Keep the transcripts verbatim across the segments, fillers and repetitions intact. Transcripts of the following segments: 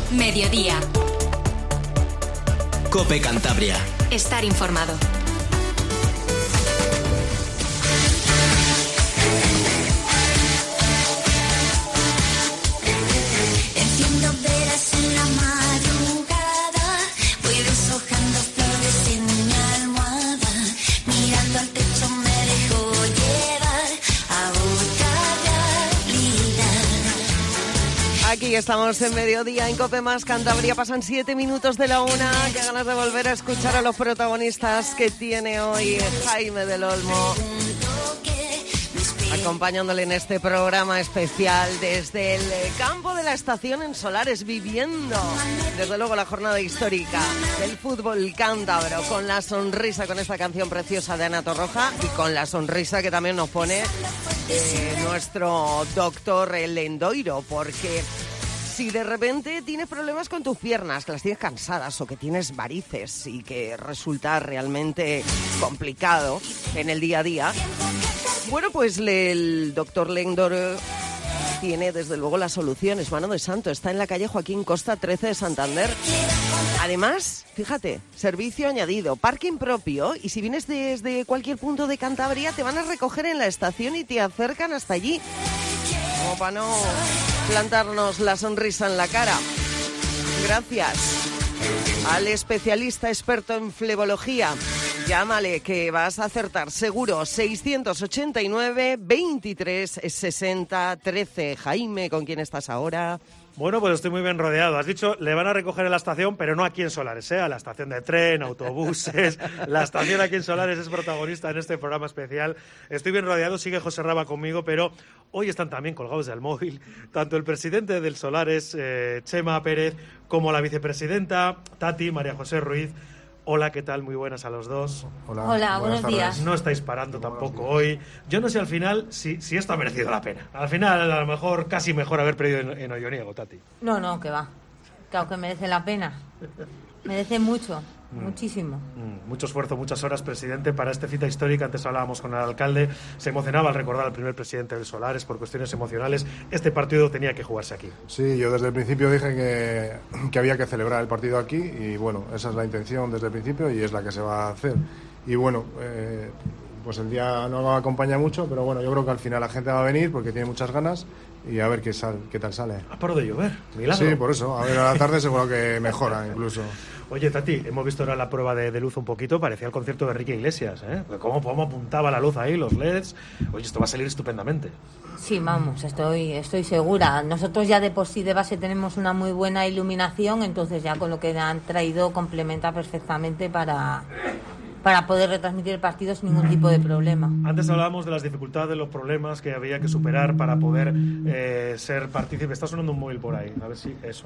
Mediodía. COPE Cantabria. Estar informado. Enciendo velas en la madrugada, voy deshojando flores en mi almohada, mirando al techo me dejo llevar a otra realidad. Aquí estamos en Mediodía en COPE más Cantabria. Pasan siete minutos de la una. Qué ganas de volver a escuchar a los protagonistas que tiene hoy Jaime del Olmo, acompañándole en este programa especial desde el campo de la estación en Solares, viviendo desde luego la jornada histórica del fútbol cántabro, con la sonrisa, con esta canción preciosa de Ana Torroja y con la sonrisa que también nos pone eh, nuestro doctor Lendoiro, porque si de repente tienes problemas con tus piernas, que las tienes cansadas o que tienes varices y que resulta realmente complicado en el día a día, bueno, pues le, el doctor Lendoiro tiene desde luego las soluciones. Mano de santo, está en la calle Joaquín Costa trece de Santander. Además, fíjate, servicio añadido, parking propio, y si vienes desde cualquier punto de Cantabria te van a recoger en la estación y te acercan hasta allí, como para no plantarnos la sonrisa en la cara. Gracias al especialista experto en flebología. Llámale que vas a acertar seguro. Seiscientos ochenta y nueve, veintitrés, sesenta, trece. Jaime, ¿con quién estás ahora? Bueno, pues estoy muy bien rodeado. Has dicho, le van a recoger en la estación, pero no aquí en Solares, ¿eh? A la estación de tren, autobuses. La estación aquí en Solares es protagonista en este programa especial. Estoy bien rodeado, sigue José Raba conmigo, pero hoy están también colgados del móvil tanto el presidente del Solares, eh, Chema Pérez, como la vicepresidenta, Tati, María José Ruiz. Hola, ¿qué tal? Muy buenas a los dos. Hola, Hola buenos días. No estáis parando tampoco hoy. Yo no sé al final si, si esto ha merecido la pena. Al final, a lo mejor, casi mejor haber perdido en, en Olloniego, Tati. No, no, que va. Claro que merece la pena. Merece mucho, mm. muchísimo. Mm. Mucho esfuerzo, muchas horas, presidente, para esta cita histórica. Antes hablábamos con el alcalde. Se emocionaba al recordar al primer presidente del Solares por cuestiones emocionales. Este partido tenía que jugarse aquí. Sí, yo desde el principio dije que, que había que celebrar el partido aquí y bueno, esa es la intención desde el principio y es la que se va a hacer. Y bueno, eh, pues el día no acompaña mucho, pero bueno, yo creo que al final la gente va a venir porque tiene muchas ganas y a ver qué, sal, qué tal sale. Ha parado de llover, milagro. Sí, por eso. A ver, a la tarde seguro que mejora incluso. Oye, Tati, hemos visto ahora la prueba de, de luz un poquito, parecía el concierto de Enrique Iglesias, ¿eh? ¿Cómo, cómo apuntaba la luz ahí, los L E Ds? Oye, esto va a salir estupendamente. Sí, vamos, estoy, estoy segura. Nosotros ya de por sí de base tenemos una muy buena iluminación, entonces ya con lo que han traído complementa perfectamente para... para poder retransmitir el partido sin ningún tipo de problema. Antes hablábamos de las dificultades, los problemas que había que superar para poder eh, ser partícipe. Está sonando un móvil por ahí, a ver si eso.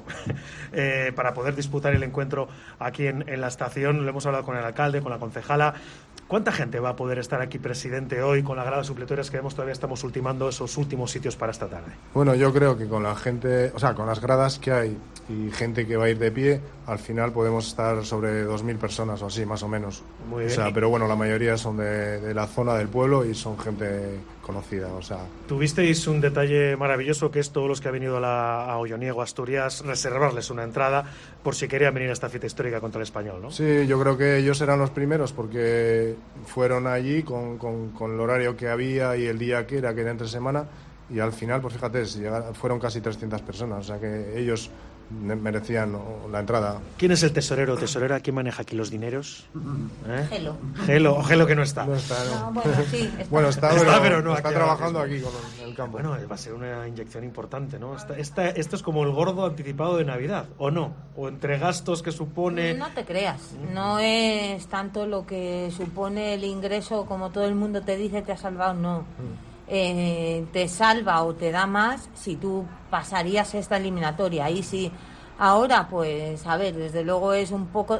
eh, para poder disputar el encuentro aquí en, en la estación. Lo hemos hablado con el alcalde, con la concejala. ¿Cuánta gente va a poder estar aquí, presidente, hoy con las gradas supletorias que vemos? Todavía estamos ultimando esos últimos sitios para esta tarde. Bueno, yo creo que con la gente, o sea, con las gradas que hay y gente que va a ir de pie, al final podemos estar sobre dos mil personas o así, más o menos. Muy bien. O sea, pero bueno, la mayoría son de, de la zona del pueblo y son gente conocida, o sea... Tuvisteis un detalle maravilloso, que es todos los que han venido a, la, a Olloniego, Asturias, reservarles una entrada por si querían venir a esta cita histórica contra el Español, ¿no? Sí, yo creo que ellos eran los primeros porque fueron allí con, con, con el horario que había y el día que era, que era entre semana, y al final, pues fíjate, fueron casi trescientas personas, o sea que ellos merecían la entrada. ¿Quién es el tesorero o tesorera? ¿Quién maneja aquí los dineros? ¿Eh? Gelo. Gelo, o Gelo que no está. No está, no. No, bueno, sí, está. Bueno, está, pero, está, pero no está aquí trabajando aquí con el campo. Bueno, va a ser una inyección importante, ¿no? Esta, esta, esto es como el gordo anticipado de Navidad, ¿o no? O entre gastos que supone... No te creas, no es tanto lo que supone el ingreso como todo el mundo te dice te ha salvado, no. Mm. Eh, te salva o te da más si tú pasarías esta eliminatoria. Ahí sí. Ahora, pues, a ver, desde luego es un poco...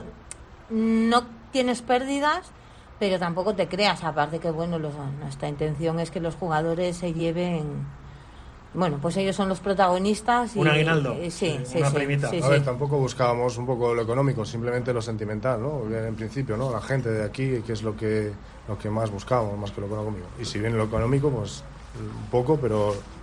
No tienes pérdidas, pero tampoco te creas. Aparte que, bueno, los, nuestra intención es que los jugadores se lleven... Bueno, pues ellos son los protagonistas. Y, un aguinaldo, eh, sí, sí, una sí, primita. Sí, a sí. ver, tampoco buscábamos un poco lo económico, simplemente lo sentimental, ¿no? En principio, ¿no? La gente de aquí, que es lo que, lo que más buscábamos, más que lo económico. Y si viene lo económico, pues un poco, pero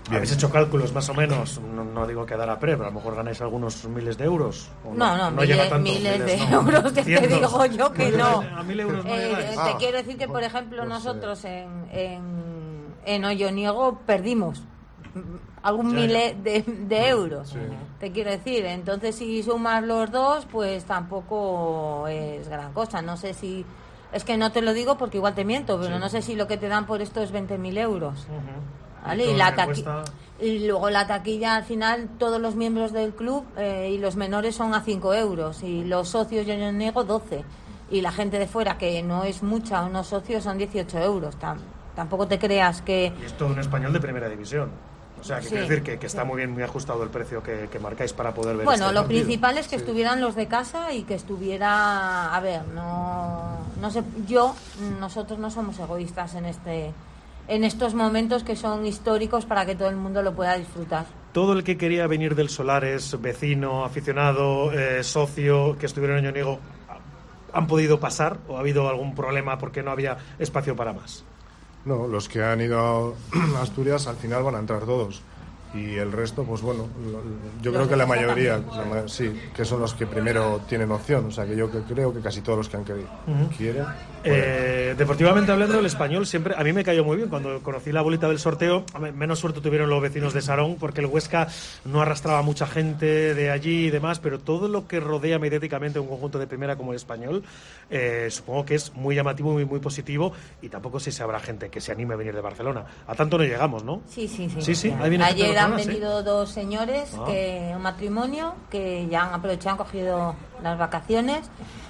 Bien. ¿Habéis hecho cálculos más o menos? No, no digo que dará pre, pero a lo mejor ganáis algunos miles de euros. ¿O no, no, no, llega miles, tanto, miles de miles, no. euros, te, te Cientos. digo yo que no. A mil euros no Eh, llegáis. te Ah, quiero decir que, por ejemplo, pues, nosotros en, en, en Olloniego perdimos algún Ya, miles de, de euros, Sí. te quiero decir. Entonces, si sumas los dos, pues tampoco es gran cosa. No sé si... Es que no te lo digo porque igual te miento, pero Sí. no sé si lo que te dan por esto es veinte mil euros. Ujú. ¿Vale? Y todo Y, lo la que taqui- cuesta- y luego la taquilla, al final, todos los miembros del club eh, y los menores son a cinco euros y los socios, yo no niego, doce. Y la gente de fuera, que no es mucha, unos socios son dieciocho euros. Tam- tampoco te creas que... Y esto un español de primera división. O sea, que Sí, quiere decir que, que está sí. muy bien, muy ajustado el precio que, que marcáis para poder ver Bueno, este lo partido. principal es que estuvieran los de casa y que estuviera... A ver, no, no sé, yo, nosotros no somos egoístas en este... en estos momentos que son históricos para que todo el mundo lo pueda disfrutar. Todo el que quería venir del Solares, vecino, aficionado, eh, socio, que estuviera en Oñoniego, ¿han podido pasar o ha habido algún problema porque no había espacio para más? No, los que han ido a Asturias al final van a entrar todos. Y el resto, pues bueno, lo- yo Los creo que de la casa mayoría, también. la ma- sí, que son los que primero tienen opción. O sea, que yo que creo que casi todos los que han querido Ujú. quieren. Eh, deportivamente hablando, el Español siempre a mí me cayó muy bien cuando conocí la bolita del sorteo. me- Menos suerte tuvieron los vecinos de Sarón porque el Huesca no arrastraba mucha gente de allí y demás, pero todo lo que rodea mediáticamente un conjunto de primera como el Español, eh, supongo que es muy llamativo, muy, muy positivo, y tampoco sé si habrá gente que se anime a venir de Barcelona. A tanto no llegamos, ¿no? Sí, sí, sí. Sí, sí, ahí viene gente de Ayer han Barcelona, ¿sí? venido dos señores, Ah. que un matrimonio, que ya han aprovechado, han cogido las vacaciones.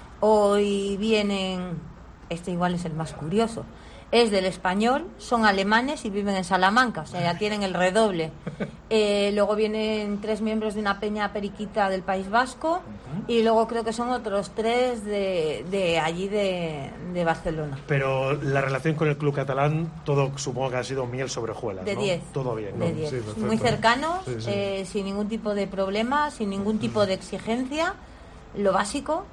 Hoy vienen, este igual es el más curioso, es del Español, son alemanes y viven en Salamanca, o sea, ya tienen el redoble. Eh, luego vienen tres miembros de una peña periquita del País Vasco y luego creo que son otros tres de, de allí de, de Barcelona. Pero la relación con el club catalán, todo supongo que ha sido miel sobre hojuelas, De ¿no? diez. Todo bien, ¿no? De diez. Sí, perfecto. Muy cercanos, Sí, sí. eh, sin ningún tipo de problema, sin ningún tipo de exigencia, lo básico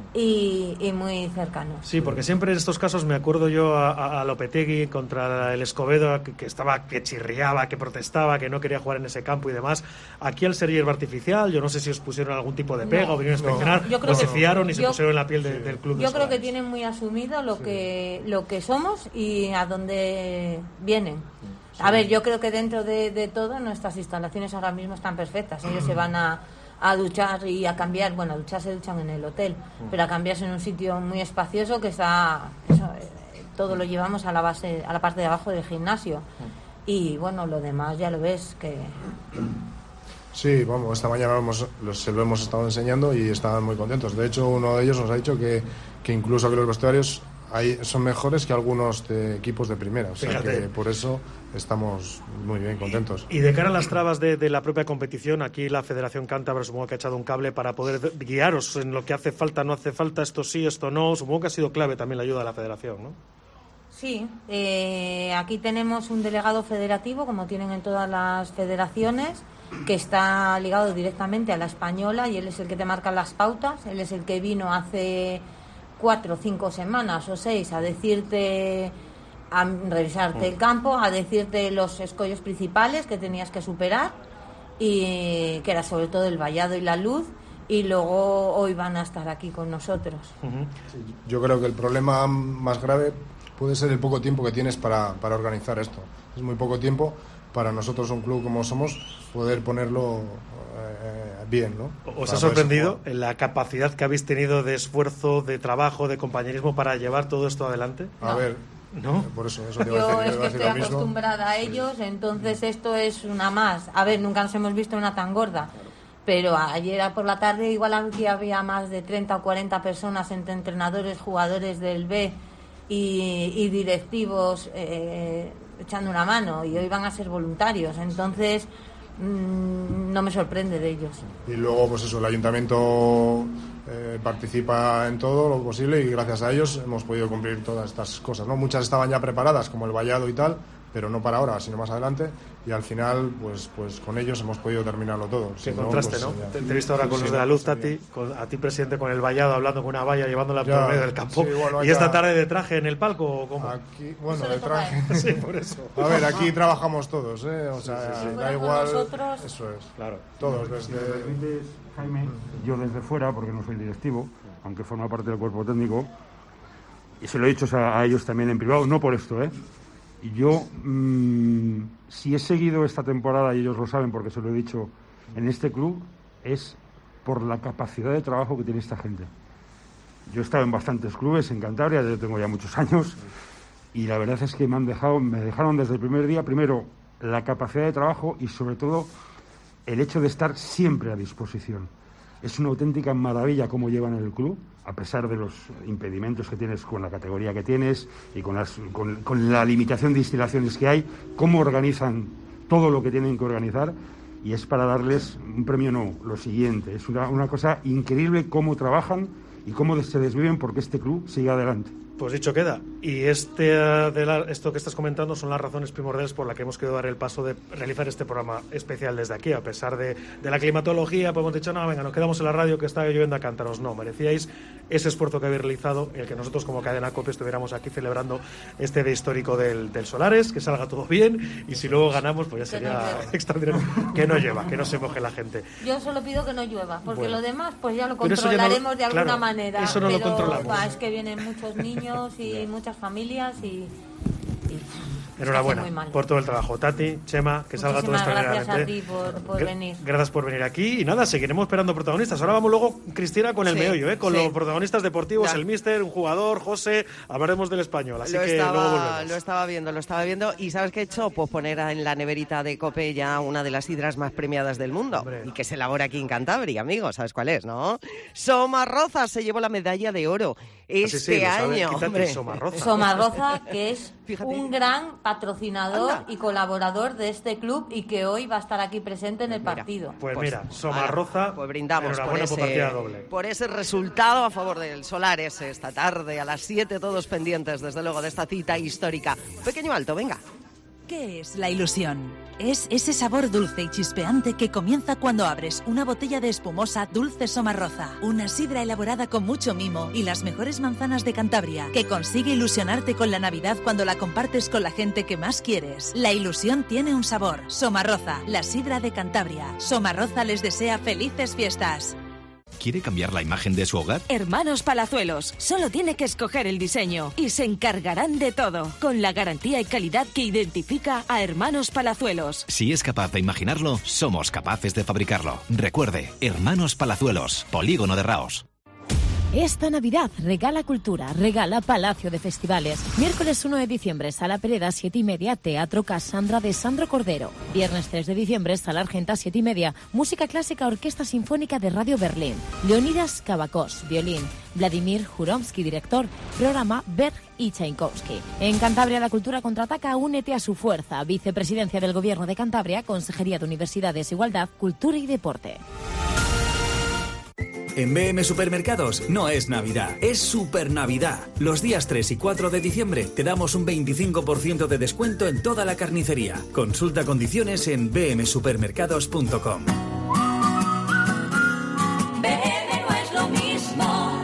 y, y muy cercanos. Sí, porque siempre en estos casos me acuerdo yo a, a- a Lopetegui contra el Escobedo, que, que estaba, que chirriaba, que protestaba, que no quería jugar en ese campo y demás. Aquí al ser hierba artificial, yo no sé si os pusieron algún tipo de pega No, o vinieron a no. inspeccionar, Yo creo o se que- fiaron y se yo- pusieron en la piel de- del club. de Yo creo que Solares. tienen muy asumido lo que lo que somos y a dónde vienen. A ver, yo creo que dentro de, de todo nuestras instalaciones ahora mismo están perfectas. Ellos se van a, a duchar y a cambiar, bueno, a duchar se duchan en el hotel, pero a cambiarse en un sitio muy espacioso que está, eso, eh, todo lo llevamos a la base, a la parte de abajo del gimnasio. Y bueno, lo demás ya lo ves que Sí, vamos, esta mañana lo hemos- los- se lo hemos estado enseñando y estaban muy contentos. De hecho, uno de ellos nos ha dicho que, que incluso que los vestuarios ahí son mejores que algunos de equipos de primera. O sea, Fíjate. que por eso estamos muy bien contentos. Y de cara a las trabas de, de la propia competición, aquí la Federación Cántabra supongo que ha echado un cable para poder guiaros en lo que hace falta, no hace falta, esto sí, esto no. Supongo que ha sido clave también la ayuda de la Federación, ¿no? sí, eh, aquí tenemos un delegado federativo, como tienen en todas las federaciones, que está ligado directamente a la española y él es el que te marca las pautas. Él es el que vino hace cuatro o cinco semanas o seis a decirte, a revisarte el campo, a decirte los escollos principales que tenías que superar, y que era sobre todo el vallado y la luz, y luego hoy van a estar aquí con nosotros. Ujú. Yo creo que el problema más grave puede ser el poco tiempo que tienes para, para organizar esto. Es muy poco tiempo para nosotros, un club como somos, poder ponerlo eh, bien, ¿no? ¿Os Para ha poder sorprendido jugar. la capacidad que habéis tenido de esfuerzo, de trabajo, de compañerismo para llevar todo esto adelante? A No. ver, ¿No? por eso, eso te iba a Yo decir, es iba que a decir estoy lo mismo. acostumbrada a ellos, entonces esto es una más. A ver, nunca nos hemos visto una tan gorda, pero ayer por la tarde igual aquí había más de treinta o cuarenta personas entre entrenadores, jugadores del B y, y directivos eh, echando una mano, y hoy van a ser voluntarios, entonces mmm, no me sorprende de ellos. Y luego, pues eso, el ayuntamiento eh, participa en todo lo posible y gracias a ellos hemos podido cumplir todas estas cosas, ¿no? Muchas estaban ya preparadas, como el vallado y tal, pero no para ahora, sino más adelante, y al final, pues pues con ellos hemos podido terminarlo todo. Qué Si contraste, pues, ¿no? ya. Te, te he visto ahora Sí, con sí, los de la sí, luz, sí, Tati, con, a ti, presidente, con el vallado, hablando con una valla, llevándola Ya, por medio del campo, sí, bueno, y hay esta que- tarde de traje en el palco, ¿o cómo? Aquí, bueno, Eso le de toca a él. traje. Sí, por eso. A ver, aquí trabajamos todos, ¿eh? O sea, Si da fuera con igual. nosotros- Eso es. Claro. Todos, Si me desde. permites, Jaime, yo desde fuera, porque no soy directivo, aunque forma parte del cuerpo técnico, y se lo he dicho a, a ellos también en privado, no por esto, ¿eh? Yo, mmm, si he seguido esta temporada, y ellos lo saben porque se lo he dicho, en este club, es por la capacidad de trabajo que tiene esta gente. Yo he estado en bastantes clubes en Cantabria, yo tengo ya muchos años, y la verdad es que me han dejado, me dejaron desde el primer día, primero, la capacidad de trabajo y sobre todo el hecho de estar siempre a disposición. Es una auténtica maravilla cómo llevan el club, a pesar de los impedimentos que tienes con la categoría que tienes y con, las, con, con la limitación de instalaciones que hay, cómo organizan todo lo que tienen que organizar, y es para darles un premio, no, lo siguiente. Es una, una cosa increíble cómo trabajan y cómo se desviven porque este club siga adelante. Pues dicho queda. Y este, uh, de la, esto que estás comentando son las razones primordiales por las que hemos querido dar el paso de realizar este programa especial desde aquí. A pesar de, de la climatología, pues hemos dicho, no, venga, nos quedamos en la radio que está lloviendo a cántaros. No, merecíais ese esfuerzo que habéis realizado, el que nosotros como Cadena COPE estuviéramos aquí celebrando este día histórico del, del Solares, que salga todo bien, y si luego ganamos, pues ya Que no sería llueva. extraordinario. Que no lleva, que no se moje la gente. Yo solo pido que no llueva, porque Bueno. lo demás pues ya lo Pero eso ya no- controlaremos de alguna claro, manera. eso no lo pero controlamos. va, es que vienen muchos niños y muchas familias y... y Enhorabuena hace muy mal. por todo el trabajo. Tati, Chema, que salga todo Muchísimas gracias extraordinariamente. a ti por, por Gra- venir. Gracias por venir aquí. Y nada, seguiremos esperando protagonistas. Ahora vamos luego, Cristina, con el Sí, meollo, ¿eh? Con sí. los protagonistas deportivos, Ya. el míster, un jugador, José. Hablaremos del español. Así Lo que luego estaba, volvemos. lo estaba viendo, lo estaba viendo. ¿Y sabes qué he hecho? Pues poner en la neverita de COPE ya una de las sidras más premiadas del mundo. Hombre. Y que se elabora aquí en Cantabria, amigos. ¿Sabes cuál es, no? Somarroza se llevó la medalla de oro este sí, sí, lo sabe. año. Quítate hombre. el Somarroza. Somarroza, que es Fíjate. un gran patrocinador Anda. y colaborador de este club y que hoy va a estar aquí presente en el Mira. partido. Pues, Pues, mira, Somarroza. Pues brindamos por enhorabuena por ese, partida doble. por ese resultado a favor del Solares esta tarde a las siete, todos pendientes, desde luego, de esta cita histórica. Pequeño alto, venga. ¿Qué es la ilusión? Es ese sabor dulce y chispeante que comienza cuando abres una botella de espumosa Dulce Somarroza, una sidra elaborada con mucho mimo y las mejores manzanas de Cantabria, que consigue ilusionarte con la Navidad cuando la compartes con la gente que más quieres. La ilusión tiene un sabor. Somarroza, la sidra de Cantabria. Somarroza les desea felices fiestas. ¿Quiere cambiar la imagen de su hogar? Hermanos Palazuelos, solo tiene que escoger el diseño y se encargarán de todo, con la garantía y calidad que identifica a Hermanos Palazuelos. Si es capaz de imaginarlo, somos capaces de fabricarlo. Recuerde, Hermanos Palazuelos, Polígono de Raos. Esta Navidad regala cultura, regala Palacio de Festivales. Miércoles uno de diciembre, Sala Pereda, siete y media, Teatro Cassandra de Sandro Cordero. Viernes tres de diciembre, Sala Argenta, siete y media, Música Clásica, Orquesta Sinfónica de Radio Berlín. Leonidas Kavakos, violín. Vladimir Juromsky, director. Programa Berg y Tchaikovsky. En Cantabria la cultura contraataca, únete a su fuerza. Vicepresidencia del Gobierno de Cantabria, Consejería de Universidades, Igualdad, Cultura y Deporte. En B M Supermercados no es Navidad, es Super Navidad. Los días tres y cuatro de diciembre te damos un veinticinco por ciento de descuento en toda la carnicería. Consulta condiciones en b m supermercados punto com. B M no es lo mismo.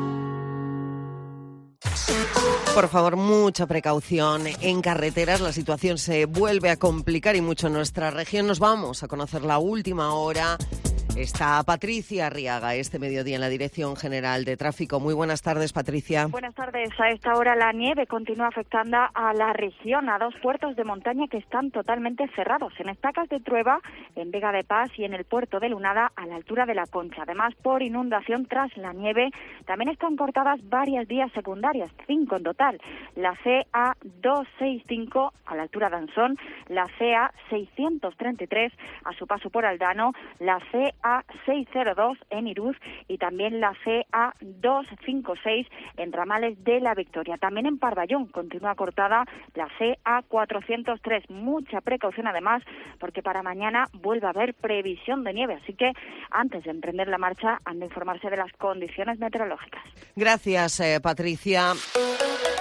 Por favor, mucha precaución. En carreteras la situación se vuelve a complicar y mucho en nuestra región. Nos vamos a conocer la última hora. Está Patricia Arriaga este mediodía en la Dirección General de Tráfico. Muy buenas tardes, Patricia. Buenas tardes. A esta hora la nieve continúa afectando a la región, a dos puertos de montaña que están totalmente cerrados. En Estacas de Trueba, en Vega de Paz y en el puerto de Lunada, a la altura de La Concha. Además, por inundación tras la nieve, también están cortadas varias vías secundarias, cinco en total. La C A doscientos sesenta y cinco a la altura de Ansón, la C A seiscientos treinta y tres a su paso por Aldano, la C A seiscientos dos en Iruz y también la C A doscientos cincuenta y seis en Ramales de la Victoria. También en Parvallón continúa cortada la C A cuatrocientos tres. Mucha precaución además porque para mañana vuelve a haber previsión de nieve, así que antes de emprender la marcha han de informarse de las condiciones meteorológicas. Gracias, eh, Patricia.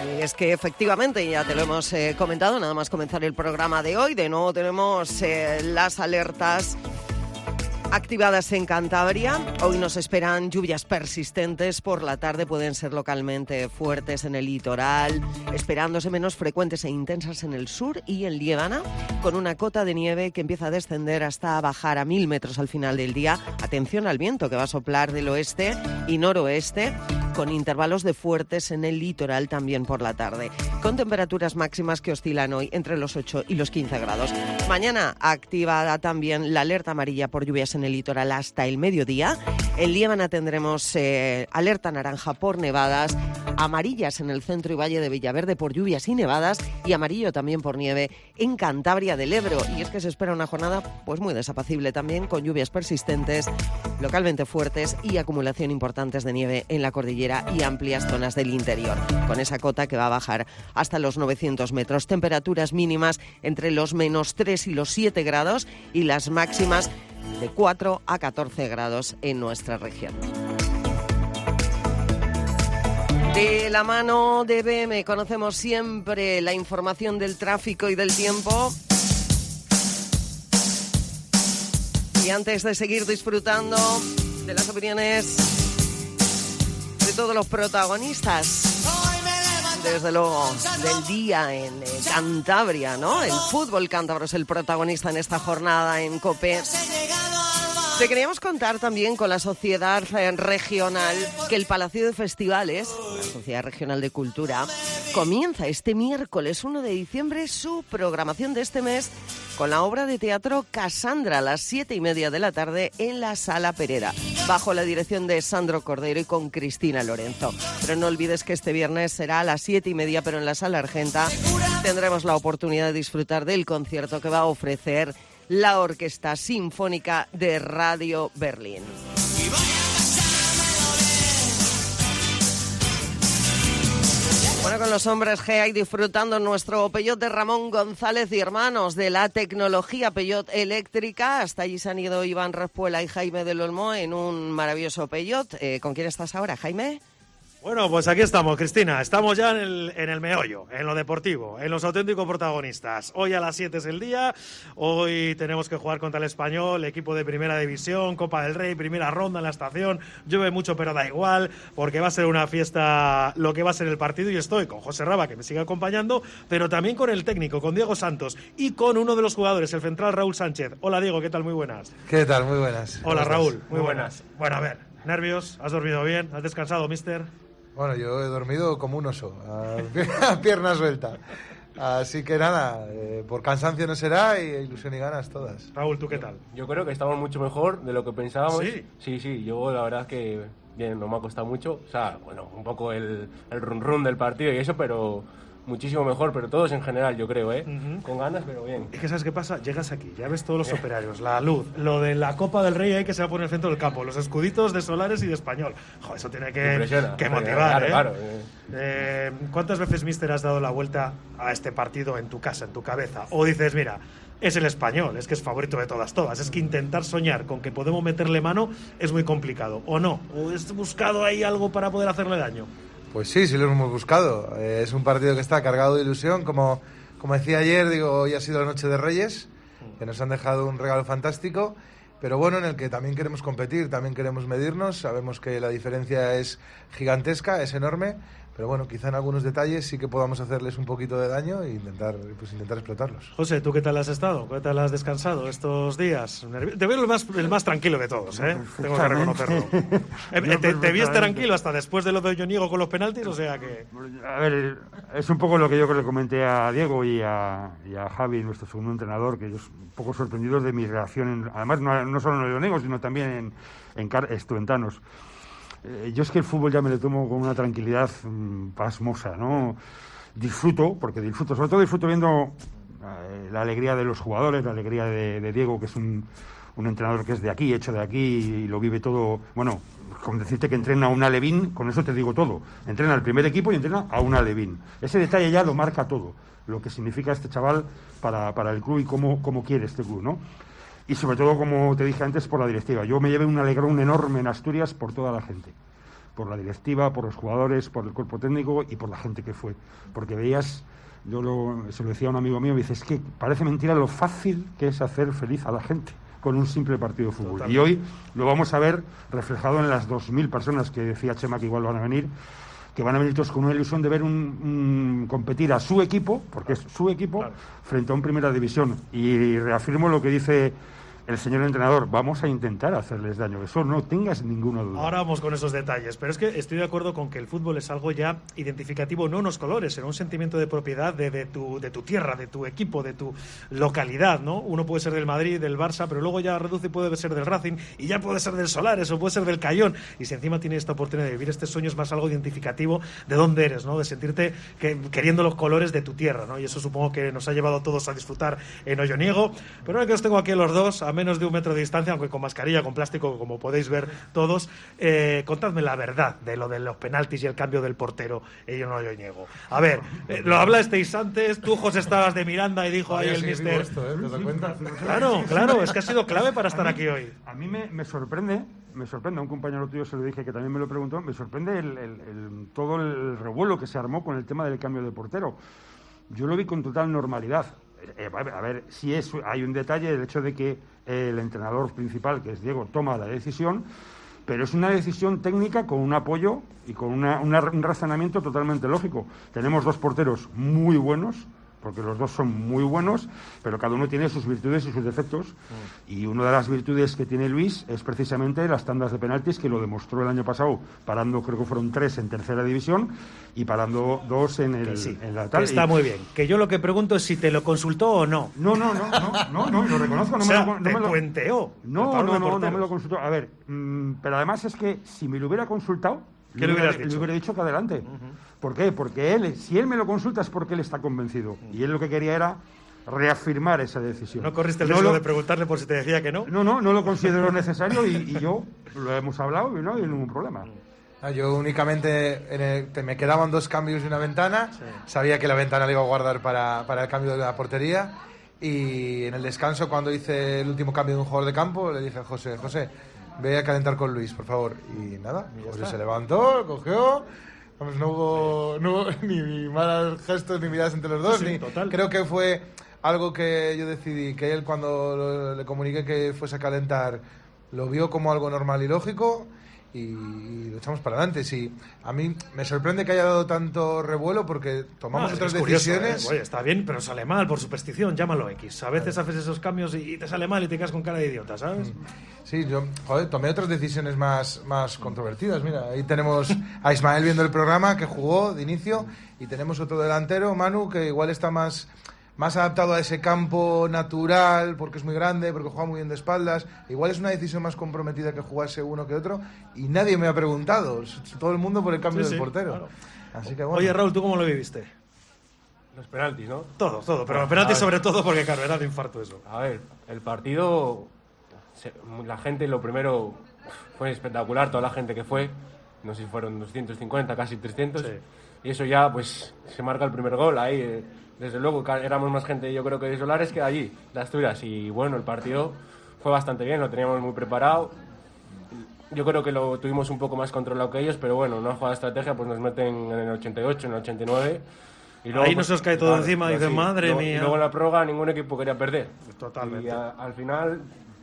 Y es que efectivamente, ya te lo hemos eh, comentado, nada más comenzar el programa de hoy, de nuevo tenemos eh, las alertas activadas en Cantabria. Hoy nos esperan lluvias persistentes. Por la tarde pueden ser localmente fuertes en el litoral, esperándose menos frecuentes e intensas en el sur y en Liébana, con una cota de nieve que empieza a descender hasta bajar a mil metros al final del día. Atención al viento, que va a soplar del oeste y noroeste, con intervalos de fuertes en el litoral también por la tarde, con temperaturas máximas que oscilan hoy entre los ocho y los quince grados. Mañana activada también la alerta amarilla por lluvias en el litoral hasta el mediodía. En Liébana tendremos eh, alerta naranja por nevadas, amarillas en el centro y valle de Villaverde por lluvias y nevadas, y amarillo también por nieve en Cantabria del Ebro. Y es que se espera una jornada pues muy desapacible también, con lluvias persistentes, localmente fuertes y acumulación importantes de nieve en la cordillera y amplias zonas del interior, con esa cota que va a bajar hasta los novecientos metros. Temperaturas mínimas entre los menos tres y los siete grados y las máximas de cuatro a catorce grados en nuestra región. De la mano de B M conocemos siempre la información del tráfico y del tiempo. Y antes de seguir disfrutando de las opiniones de todos los protagonistas, desde luego, del día en Cantabria, ¿no? El fútbol cántabro es el protagonista en esta jornada en COPE. Te queríamos contar también con la Sociedad Regional que el Palacio de Festivales, la Sociedad Regional de Cultura, comienza este miércoles uno de diciembre su programación de este mes con la obra de teatro Casandra a las siete y media de la tarde en la Sala Pereda, bajo la dirección de Sandro Cordero y con Cristina Lorenzo. Pero no olvides que este viernes será a las siete y media, pero en la Sala Argenta tendremos la oportunidad de disfrutar del concierto que va a ofrecer la Orquesta Sinfónica de Radio Berlín. Bueno, con los hombres G hay disfrutando nuestro Peugeot de Ramón González y Hermanos, de la tecnología Peugeot eléctrica. Hasta allí se han ido Iván Respuela y Jaime del Olmo en un maravilloso Peugeot. Eh, ¿Con quién estás ahora, Jaime? Bueno, pues aquí estamos, Cristina. Estamos ya en el, en el meollo, en lo deportivo, en los auténticos protagonistas. Hoy a las siete es el día. Hoy tenemos que jugar contra el Español, equipo de Primera División, Copa del Rey, primera ronda en la estación. Llueve mucho, pero da igual, porque va a ser una fiesta lo que va a ser el partido. Y estoy con José Raba, que me sigue acompañando, pero también con el técnico, con Diego Santos, y con uno de los jugadores, el central Raúl Sánchez. Hola, Diego, ¿qué tal? Muy buenas. ¿Qué tal? Muy buenas. Hola, Raúl. Muy buenas. Bueno, a ver, ¿nervios? ¿Has dormido bien? ¿Has descansado, mister? Bueno, yo he dormido como un oso, a pierna suelta. Así que nada, eh, por cansancio no será y ilusión y ganas todas. Raúl, ¿tú qué tal? Yo creo que estamos mucho mejor de lo que pensábamos. Sí, sí, sí, yo la verdad es que bien, no me ha costado mucho. O sea, bueno, un poco el, el run run del partido y eso, pero muchísimo mejor, pero todos en general, yo creo, ¿eh? Uh-huh. Con ganas, pero bien. Es que ¿sabes qué pasa? Llegas aquí, ya ves todos los operarios, la luz, lo de la Copa del Rey ahí que se va a poner en el centro del campo, los escuditos de Solares y de Español. Joder, eso tiene que, que motivar, claro, ¿eh? Claro, eh. Eh, ¿Cuántas veces, mister, has dado la vuelta a este partido en tu casa, en tu cabeza? O dices, mira, es el Español, es que es favorito de todas, todas. Es que intentar soñar con que podemos meterle mano es muy complicado, ¿o no? ¿O has buscado ahí algo para poder hacerle daño? Pues sí, sí lo hemos buscado. Eh, es un partido que está cargado de ilusión. Como, como decía ayer, digo, hoy ha sido la noche de Reyes, que nos han dejado un regalo fantástico, pero bueno, en el que también queremos competir, también queremos medirnos. Sabemos que la diferencia es gigantesca, es enorme, pero bueno, quizá en algunos detalles sí que podamos hacerles un poquito de daño e intentar, pues, intentar explotarlos. José, ¿tú qué tal has estado? ¿Qué tal has descansado estos días? Te veo el más, el más tranquilo de todos, ¿eh? Tengo que reconocerlo. eh, te, te vías tranquilo hasta después de lo de Olloniego con los penaltis, o sea que... A ver, es un poco lo que yo le comenté a Diego y a, y a Javi, nuestro segundo entrenador, que ellos un poco sorprendidos de mi reacción, en, además no, no solo en Olloniego, sino también en, en Car- Estudiantanos. Eh, yo es que el fútbol ya me lo tomo con una tranquilidad mmm, pasmosa, ¿no? Disfruto, porque disfruto, sobre todo disfruto viendo eh, la alegría de los jugadores, la alegría de, de Diego, que es un, un entrenador que es de aquí, hecho de aquí, y lo vive todo. Bueno, con decirte que entrena a un Alevín, con eso te digo todo. Entrena al primer equipo y entrena a un Alevín. Ese detalle ya lo marca todo, lo que significa este chaval para, para el club y cómo, cómo quiere este club, ¿no? Y sobre todo, como te dije antes, por la directiva. Yo me llevé un alegrón enorme en Asturias por toda la gente. por la directiva, por los jugadores, por el cuerpo técnico y por la gente que fue. Porque veías, yo lo, se lo decía a un amigo mío, me dice, es que parece mentira lo fácil que es hacer feliz a la gente con un simple partido de fútbol. Totalmente. Y hoy lo vamos a ver reflejado en las dos mil personas que decía Chema que igual van a venir, que van a venir todos con una ilusión de ver un, un competir a su equipo, porque claro, es su equipo, claro, frente a un Primera División. Y reafirmo lo que dice el señor entrenador, vamos a intentar hacerles daño, eso no tengas ninguna duda. Ahora vamos con esos detalles, pero es que estoy de acuerdo con que el fútbol es algo ya identificativo, no unos colores, sino un sentimiento de propiedad de, de, tu, de tu tierra, de tu equipo, de tu localidad, ¿no? Uno puede ser del Madrid, del Barça, pero luego ya reduce y puede ser del Racing, y ya puede ser del Solares, o puede ser del Cayón, y si encima tiene esta oportunidad de vivir este sueño, es más algo identificativo de dónde eres, ¿no? De sentirte que, queriendo los colores de tu tierra, ¿no? Y eso supongo que nos ha llevado a todos a disfrutar en Olloniego, pero ahora que os tengo aquí a los dos, a menos de un metro de distancia, aunque con mascarilla, con plástico, como podéis ver todos, eh, contadme la verdad de lo de los penaltis y el cambio del portero en Olloniego. A ver, eh, lo hablasteis antes, tú, José, estabas de Miranda y dijo ahí el mister... Esto, ¿eh? ¿Te das cuenta? Claro, claro, es que ha sido clave para estar mí, aquí hoy. A mí me, me sorprende, me sorprende, a un compañero tuyo se lo dije que también me lo preguntó, me sorprende el, el, el, todo el revuelo que se armó con el tema del cambio de portero. Yo lo vi con total normalidad. Eh, a ver, si es, hay un detalle, el hecho de que el entrenador principal, que es Diego, toma la decisión, pero es una decisión técnica con un apoyo y con una, una, un razonamiento totalmente lógico. Tenemos dos porteros muy buenos, porque los dos son muy buenos, pero cada uno tiene sus virtudes y sus defectos. Mm. Y una de las virtudes que tiene Luis es precisamente las tandas de penaltis, que lo demostró el año pasado, parando, creo que fueron tres en tercera división y parando dos en, el, sí, en la tal. Está y... muy bien. Que yo lo que pregunto es si te lo consultó o no. No, no, no, no, no, no, lo reconozco. No o sea, me lo, no te me lo... puenteó. No, no, no, no me lo consultó. A ver, mmm, pero además es que si me lo hubiera consultado, ¿qué le hubieras dicho? Le hubiera dicho que adelante. Uh-huh. ¿Por qué? Porque él, si él me lo consulta es porque él está convencido. Uh-huh. Y él lo que quería era reafirmar esa decisión. ¿No corriste el no riesgo lo... de preguntarle por si te decía que no? No, no, no lo considero necesario y, y yo lo hemos hablado y no hay ningún problema. Ah, yo únicamente en el, te, me quedaban dos cambios y una ventana. Sí. Sabía que la ventana la iba a guardar para, para el cambio de la portería. Y en el descanso, cuando hice el último cambio de un jugador de campo, le dije a José, José, ve a calentar con Luis, por favor. Y nada, y José se levantó, cogió, vamos, no hubo, no hubo ni malos gestos ni miradas entre los dos. Sí, ni, total. Creo que fue algo que yo decidí, que él cuando lo, le comuniqué que fuese a calentar, lo vio como algo normal y lógico y, y lo echamos para adelante. Sí, a mí me sorprende que haya dado tanto revuelo porque tomamos no, otras es curioso, decisiones. ¿eh? Oye, está bien, pero sale mal por superstición, llámalo X. A veces haces esos cambios y te sale mal y te quedas con cara de idiota, ¿sabes? Sí, yo joder, tomé otras decisiones más, más controvertidas. Mira, ahí tenemos a Ismael viendo el programa, que jugó de inicio, y tenemos otro delantero, Manu, que igual está más... más adaptado a ese campo natural, porque es muy grande, porque juega muy bien de espaldas. Igual es una decisión más comprometida que jugase uno que otro, y nadie me ha preguntado, todo el mundo por el cambio sí, del sí, portero. Claro. Así que bueno. Oye, Raúl, ¿tú cómo lo viviste? Los penaltis, ¿no? Todo, todo, pero los penaltis sobre todo porque, claro, era de infarto eso. A ver, el partido, la gente, lo primero, fue espectacular, toda la gente que fue, no sé si fueron doscientos cincuenta, casi trescientos, sí. Y eso ya, pues, se marca el primer gol ahí. Eh, desde luego, éramos más gente, yo creo que de Solares que de allí, de Asturias. Y bueno, el partido fue bastante bien, lo teníamos muy preparado. Yo creo que lo tuvimos un poco más controlado que ellos, pero bueno, una jugada de estrategia, pues nos meten en el ochenta y ocho, en el ochenta y nueve. Y luego, ahí nos os cae todo claro, encima y dicen, sí, madre luego, mía. Y luego en la prórroga ningún equipo quería perder. Totalmente. Y a, al final,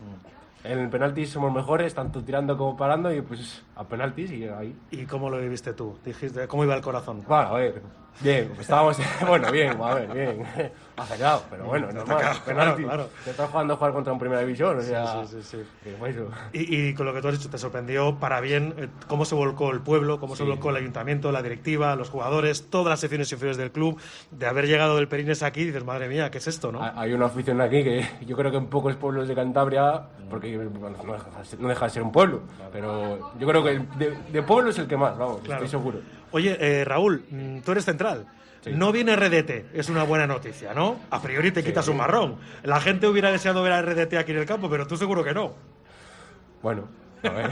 en el penalti somos mejores, tanto tirando como parando, y pues a penaltis y ahí. ¿Y cómo lo viviste tú? Dijiste, ¿cómo iba el corazón? Bueno, a ver, bien, estábamos, bueno, bien, a ver, bien, acelerado, pero bueno, normal, claro, penalti, claro. Te estás jugando a jugar contra un primera división, o sea, sí, sí, sí, sí. Bueno. Y, y con lo que tú has dicho, ¿te sorprendió para bien eh, cómo se volcó el pueblo, cómo sí. se volcó el ayuntamiento, la directiva, los jugadores, todas las secciones inferiores del club, de haber llegado del Perines aquí, y dices, madre mía, ¿qué es esto, no? Hay una afición aquí que yo creo que en pocos pueblos de Cantabria, porque bueno, no, deja, no deja de ser un pueblo, pero yo creo que de, de pueblo es el que más, vamos, claro. Estoy seguro. Oye, eh, Raúl, tú eres central. Sí. No viene R D T, es una buena noticia, ¿no? A priori te quitas sí. un marrón. La gente hubiera deseado ver a R D T aquí en el campo, pero tú seguro que no. Bueno, a ver.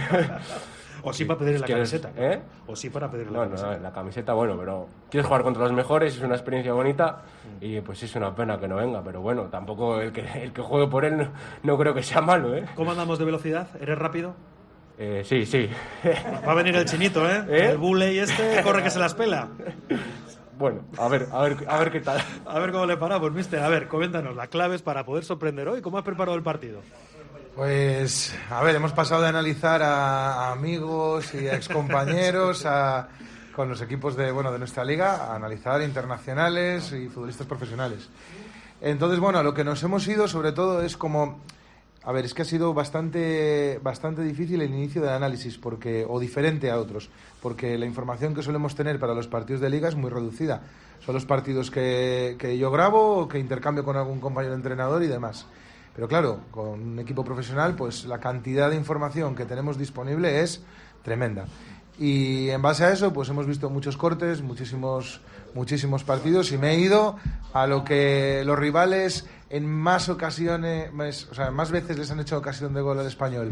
O sí para pedir la camiseta. ¿Eh? O sí para pedir la no, camiseta. No, la camiseta, bueno, pero quieres jugar contra los mejores, es una experiencia bonita y pues es una pena que no venga, pero bueno, tampoco el que, el que juegue por él no, no creo que sea malo, ¿eh? ¿Cómo andamos de velocidad? ¿Eres rápido? Eh, sí, sí. Va a venir el chinito, ¿eh? ¿Eh? El bule y este corre que se las pela. Bueno, a ver, a ver, a ver qué tal. A ver cómo le paramos, mister. A ver, coméntanos las claves para poder sorprender hoy. ¿Cómo has preparado el partido? Pues, a ver, hemos pasado de analizar a, a amigos y a excompañeros a, con los equipos de, bueno, de nuestra liga, a analizar internacionales y futbolistas profesionales. Entonces, bueno, a lo que nos hemos ido sobre todo es como... A ver, es que ha sido bastante, bastante difícil el inicio del análisis, porque, o diferente a otros, porque la información que solemos tener para los partidos de liga es muy reducida. Son los partidos que, que yo grabo o que intercambio con algún compañero entrenador y demás. Pero claro, con un equipo profesional, pues la cantidad de información que tenemos disponible es tremenda. Y en base a eso, pues hemos visto muchos cortes, muchísimos, muchísimos partidos, y me he ido a lo que los rivales en más ocasiones, más, o sea, más veces les han hecho ocasión de gol al Español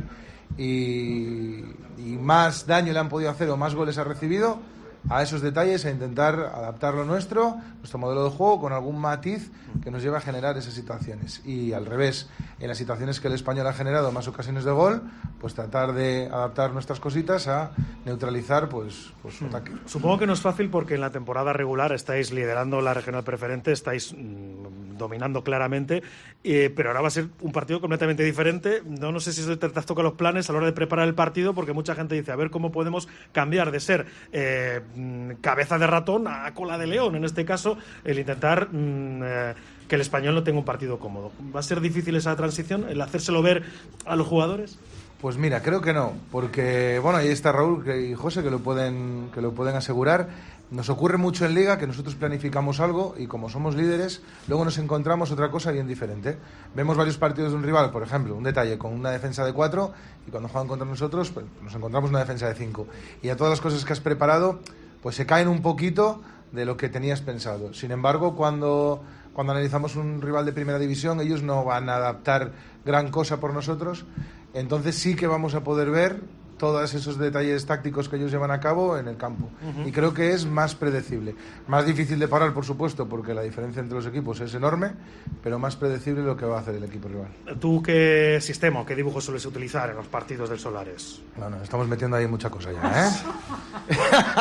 y, y más daño le han podido hacer o más goles ha recibido, a esos detalles, a intentar adaptar lo nuestro, nuestro modelo de juego, con algún matiz que nos lleve a generar esas situaciones. Y al revés, en las situaciones que el Español ha generado más ocasiones de gol, pues tratar de adaptar nuestras cositas a neutralizar pues, pues su ataque. Supongo que no es fácil porque en la temporada regular estáis liderando la regional preferente, estáis mmm, dominando claramente, eh, pero ahora va a ser un partido completamente diferente. No, no sé si eso te has tocado los planes a la hora de preparar el partido, porque mucha gente dice, a ver cómo podemos cambiar de ser eh, cabeza de ratón a cola de león, en este caso, el intentar mmm, eh, que el Español no tenga un partido cómodo. ¿Va a ser difícil esa transición, el hacérselo ver a los jugadores? Pues mira, creo que no, porque bueno, ahí está Raúl y José que lo pueden que lo pueden asegurar. Nos ocurre mucho en Liga que nosotros planificamos algo y como somos líderes, luego nos encontramos otra cosa bien diferente. Vemos varios partidos de un rival, por ejemplo, un detalle con una defensa de cuatro y cuando juegan contra nosotros, pues, nos encontramos una defensa de cinco. Y a todas las cosas que has preparado, pues se caen un poquito de lo que tenías pensado. Sin embargo, cuando cuando analizamos un rival de primera división, ellos no van a adaptar gran cosa por nosotros. Entonces sí que vamos a poder ver todos esos detalles tácticos que ellos llevan a cabo en el campo. Uh-huh. Y creo que es más predecible. Más difícil de parar, por supuesto, porque la diferencia entre los equipos es enorme, pero más predecible lo que va a hacer el equipo rival. ¿Tú qué sistema o qué dibujo sueles utilizar en los partidos del Solares? Bueno, estamos metiendo ahí mucha cosa ya, ¿eh?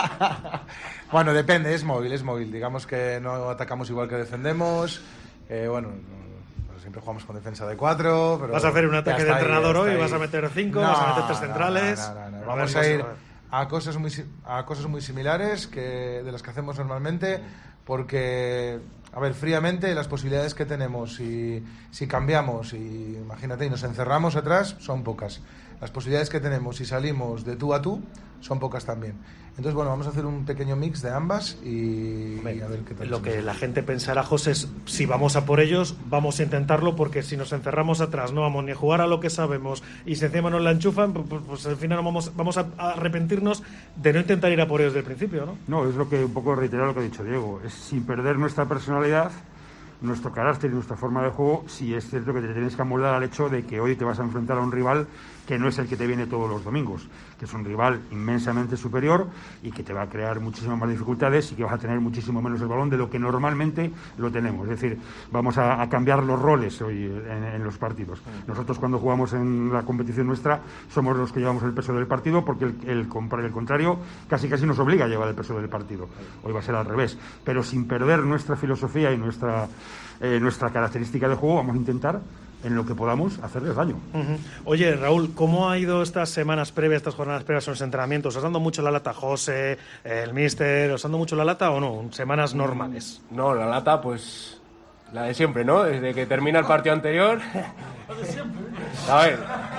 Bueno, depende, es móvil, es móvil. Digamos que no atacamos igual que defendemos. Eh, bueno... Siempre jugamos con defensa de cuatro. Pero ¿vas a hacer un ataque de entrenador hoy? ¿Vas a meter cinco? No, ¿vas a meter tres centrales? No, no, no, no. Vamos a ir a cosas muy a cosas muy similares que de las que hacemos normalmente, porque, a ver, fríamente las posibilidades que tenemos si, si cambiamos y imagínate y nos encerramos atrás son pocas. Las posibilidades que tenemos si salimos de tú a tú son pocas también. Entonces, bueno, vamos a hacer un pequeño mix de ambas y, y a ver qué tal. Lo que la gente pensará, José, es si vamos a por ellos, vamos a intentarlo, porque si nos encerramos atrás no vamos ni a jugar a lo que sabemos y si encima nos la enchufan, pues, pues al final vamos, vamos a arrepentirnos de no intentar ir a por ellos desde el principio, ¿no? No, es lo que un poco reiterar lo que ha dicho Diego, es sin perder nuestra personalidad, nuestro carácter y nuestra forma de juego. Sí es cierto que te tienes que amoldar al hecho de que hoy te vas a enfrentar a un rival que no es el que te viene todos los domingos, que es un rival inmensamente superior y que te va a crear muchísimas más dificultades y que vas a tener muchísimo menos el balón de lo que normalmente lo tenemos. Es decir, vamos a, a cambiar los roles hoy en, en los partidos. Nosotros cuando jugamos en la competición nuestra somos los que llevamos el peso del partido, porque el, el, el contrario casi casi nos obliga a llevar el peso del partido. Hoy va a ser al revés, pero sin perder nuestra filosofía y nuestra, eh, nuestra característica de juego, vamos a intentar en lo que podamos hacerles daño. Uh-huh. Oye, Raúl, ¿cómo ha ido estas semanas previas, estas jornadas previas a los entrenamientos? ¿Os dando mucho la lata, José, el míster? ¿Os dando mucho la lata o no? ¿Semanas normales? No, la lata, pues la de siempre, ¿no? Desde que termina el partido anterior. La de siempre. A ver.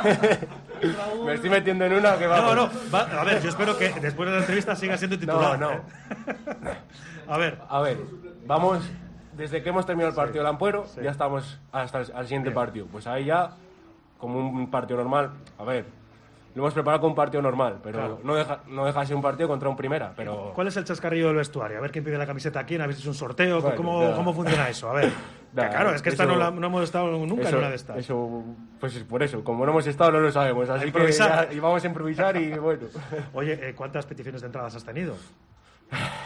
Me estoy metiendo en una que va. No, no, va, a ver, yo espero que después de la entrevista siga siendo titular. No, no. ¿eh? A ver. A ver, vamos. Desde que hemos terminado el partido de Lampuero, sí. Ya estamos hasta el al siguiente Bien. partido. Pues ahí ya, como un partido normal, a ver, lo hemos preparado como un partido normal, pero claro. no, deja, no deja de ser un partido contra un primera. Pero... ¿Cuál es el chascarrillo del vestuario? A ver quién pide la camiseta a quién, ¿habéis hecho un sorteo? Bueno, ¿Cómo, ¿Cómo funciona eso? A ver. Da, claro, es que eso, esta no, la, no hemos estado nunca eso, en una de estas. Eso, pues por eso, como no hemos estado no lo sabemos, así que ya, y vamos a improvisar y bueno. Oye, ¿cuántas peticiones de entradas has tenido?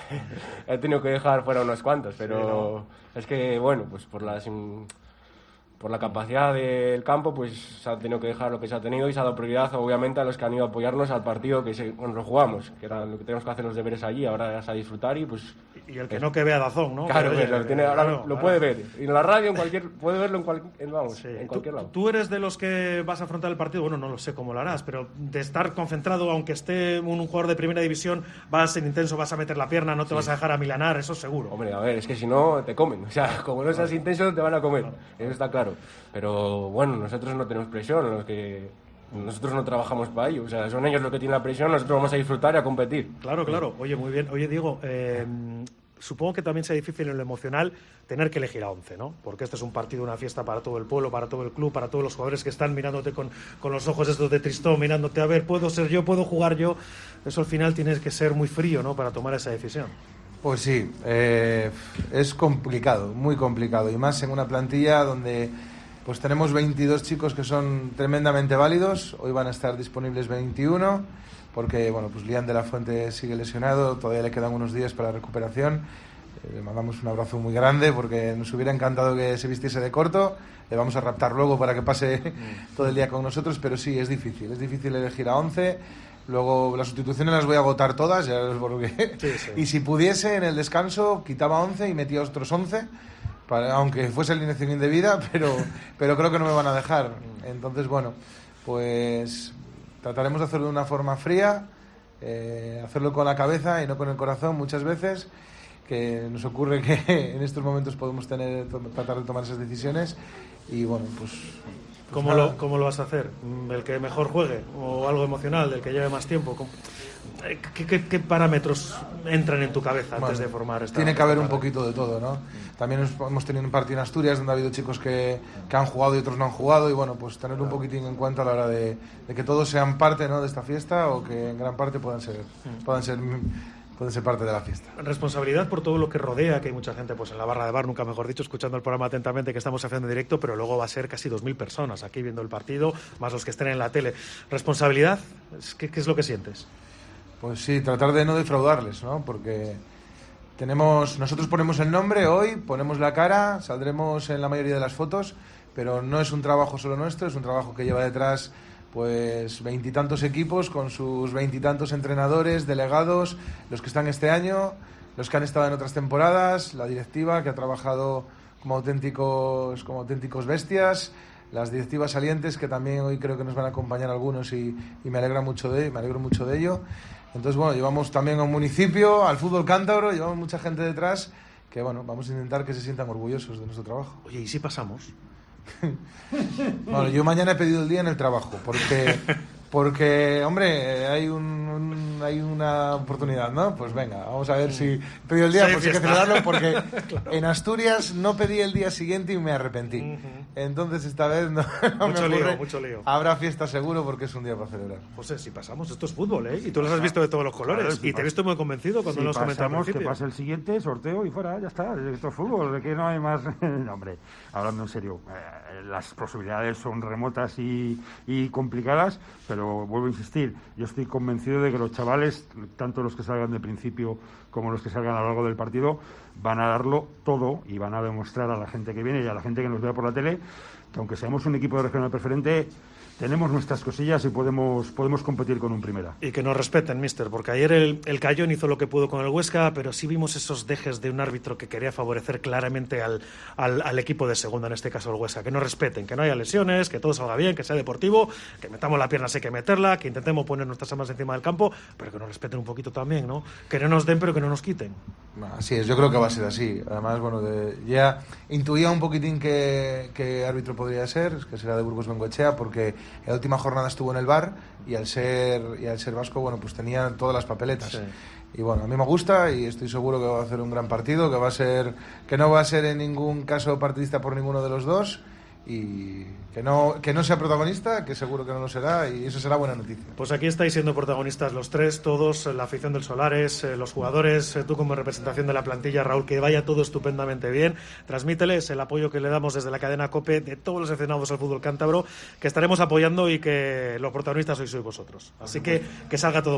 He tenido que dejar fuera unos cuantos, pero sí, no. Es que, bueno, pues por las... por la capacidad del campo, pues se ha tenido que dejar lo que se ha tenido y se ha dado prioridad, obviamente, a los que han ido a apoyarnos al partido que se, bueno, lo jugamos, que era lo que tenemos que hacer los deberes allí, ahora es a disfrutar y pues... Y el que es, no que vea Dazón, ¿no? Claro, Pero, oye, lo, tiene, ahora claro, lo claro. puede ver. Y en la radio, en cualquier, puede verlo en, cual, en, vamos, sí. en cualquier ¿Tú, lado. ¿Tú eres de los que vas a afrontar el partido? Bueno, no lo sé cómo lo harás, pero de estar concentrado, aunque esté un, un jugador de primera división, vas a ser intenso, vas a meter la pierna, no te sí. vas a dejar amilanar, eso seguro. Hombre, a ver, es que si no, te comen. O sea, como no seas intenso, te van a comer. Eso está claro. Pero bueno, nosotros no tenemos presión, los que... Nosotros no trabajamos para ello, o sea, son ellos los que tienen la presión, nosotros vamos a disfrutar y a competir. Claro, claro. Oye, muy bien. Oye, Diego, eh, supongo que también sea difícil en lo emocional tener que elegir a once, ¿no? Porque este es un partido, una fiesta para todo el pueblo, para todo el club, para todos los jugadores que están mirándote con, con los ojos estos de tristón, mirándote, a ver, ¿puedo ser yo? ¿Puedo jugar yo? Eso al final tienes que ser muy frío, ¿no?, para tomar esa decisión. Pues sí, eh, es complicado, muy complicado, y más en una plantilla donde... Pues tenemos veintidós chicos que son tremendamente válidos, hoy van a estar disponibles veintiuno, porque bueno, pues Lian de la Fuente sigue lesionado, todavía le quedan unos días para la recuperación. Eh, le mandamos un abrazo muy grande porque nos hubiera encantado que se vistiese de corto, le vamos a raptar luego para que pase todo el día con nosotros, pero sí, es difícil, es difícil elegir a once. Luego las sustituciones las voy a agotar todas, ya es porque... Sí, sí. Y si pudiese en el descanso quitaba once y metía otros once, para, aunque fuese alineación indebida, pero, pero creo que no me van a dejar. Entonces, bueno, pues trataremos de hacerlo de una forma fría, eh, hacerlo con la cabeza y no con el corazón muchas veces, que nos ocurre que en estos momentos podemos tener tratar de tomar esas decisiones y bueno, pues... pues ¿Cómo, lo, ¿Cómo lo vas a hacer? ¿El que mejor juegue? ¿O algo emocional, del que lleve más tiempo? ¿Qué, qué, qué parámetros entran en tu cabeza antes bueno, de formar esta... Tiene que haber un poquito de todo, ¿no? También hemos tenido un partido en Asturias donde ha habido chicos que, que han jugado y otros no han jugado y bueno, pues tener un poquitín en cuenta a la hora de, de que todos sean parte, ¿no?, de esta fiesta o que en gran parte puedan ser, puedan ser, pueden ser parte de la fiesta. Responsabilidad por todo lo que rodea, que hay mucha gente pues en la barra de bar, nunca mejor dicho, escuchando el programa atentamente que estamos haciendo en directo, pero luego va a ser casi dos mil personas aquí viendo el partido, más los que estén en la tele. ¿Responsabilidad? ¿Qué, qué es lo que sientes? Pues sí, tratar de no defraudarles, ¿no? Porque tenemos, nosotros ponemos el nombre hoy, ponemos la cara, saldremos en la mayoría de las fotos, pero no es un trabajo solo nuestro, es un trabajo que lleva detrás pues veintitantos equipos con sus veintitantos entrenadores, delegados, los que están este año, los que han estado en otras temporadas, la directiva que ha trabajado como auténticos, como auténticos bestias, las directivas salientes que también hoy creo que nos van a acompañar algunos y, y me alegra mucho de, me alegro mucho de ello. Entonces, bueno, llevamos también a un municipio, al fútbol cántabro, llevamos mucha gente detrás que, bueno, vamos a intentar que se sientan orgullosos de nuestro trabajo. Oye, ¿y si pasamos? Bueno, yo mañana he pedido el día en el trabajo, porque, porque hombre, hay un, un, hay una oportunidad, ¿no? Pues venga, vamos a ver si he pedido el día, sí, pues hay que celebrarlo, porque claro. En Asturias no pedí el día siguiente y me arrepentí. Uh-huh. Entonces esta vez no, no mucho me ocurre. lío, mucho lío. Habrá fiesta seguro porque es un día para celebrar. José, si pasamos, esto es fútbol, ¿eh? Y tú los has visto de todos los colores. Claro, si y te he visto muy convencido cuando si nos comentamos que pase el siguiente sorteo y fuera, ya está. Esto es fútbol, de que no hay más. No, hombre, hablando en serio, eh, las posibilidades son remotas y, y complicadas, pero vuelvo a insistir, yo estoy convencido de que los chavales, tanto los que salgan de principio como los que salgan a lo largo del partido, van a darlo todo y van a demostrar a la gente que viene y a la gente que nos vea por la tele que aunque seamos un equipo de regional preferente, tenemos nuestras cosillas y podemos, podemos competir con un primera. Y que nos respeten, mister, porque ayer el, el Cayón hizo lo que pudo con el Huesca, pero sí vimos esos dejes de un árbitro que quería favorecer claramente al, al, al equipo de segunda, en este caso el Huesca. Que nos respeten, que no haya lesiones, que todo salga bien, que sea deportivo, que metamos la pierna, sé que meterla, que intentemos poner nuestras armas encima del campo, pero que nos respeten un poquito también, ¿no? Que no nos den, pero que no nos quiten. Así es, yo creo que va a ser así. Además, bueno, de, ya intuía un poquitín que, que árbitro podría ser, que será de Burgos Bengoechea, porque la última jornada estuvo en el V A R y al ser y al ser vasco, bueno, pues tenía todas las papeletas. Sí. Y bueno, a mí me gusta y estoy seguro que va a hacer un gran partido, que va a ser que no va a ser en ningún caso partidista por ninguno de los dos y que no que no sea protagonista, que seguro que no lo será y eso será buena noticia. Pues aquí estáis siendo protagonistas los tres, todos, la afición del Solares, eh, los jugadores, eh, tú como representación de la plantilla, Raúl, que vaya todo estupendamente bien. Transmíteles el apoyo que le damos desde la cadena COPE de todos los aficionados al fútbol cántabro, que estaremos apoyando y que los protagonistas hoy sois vosotros. Así que que salga todo muy bien.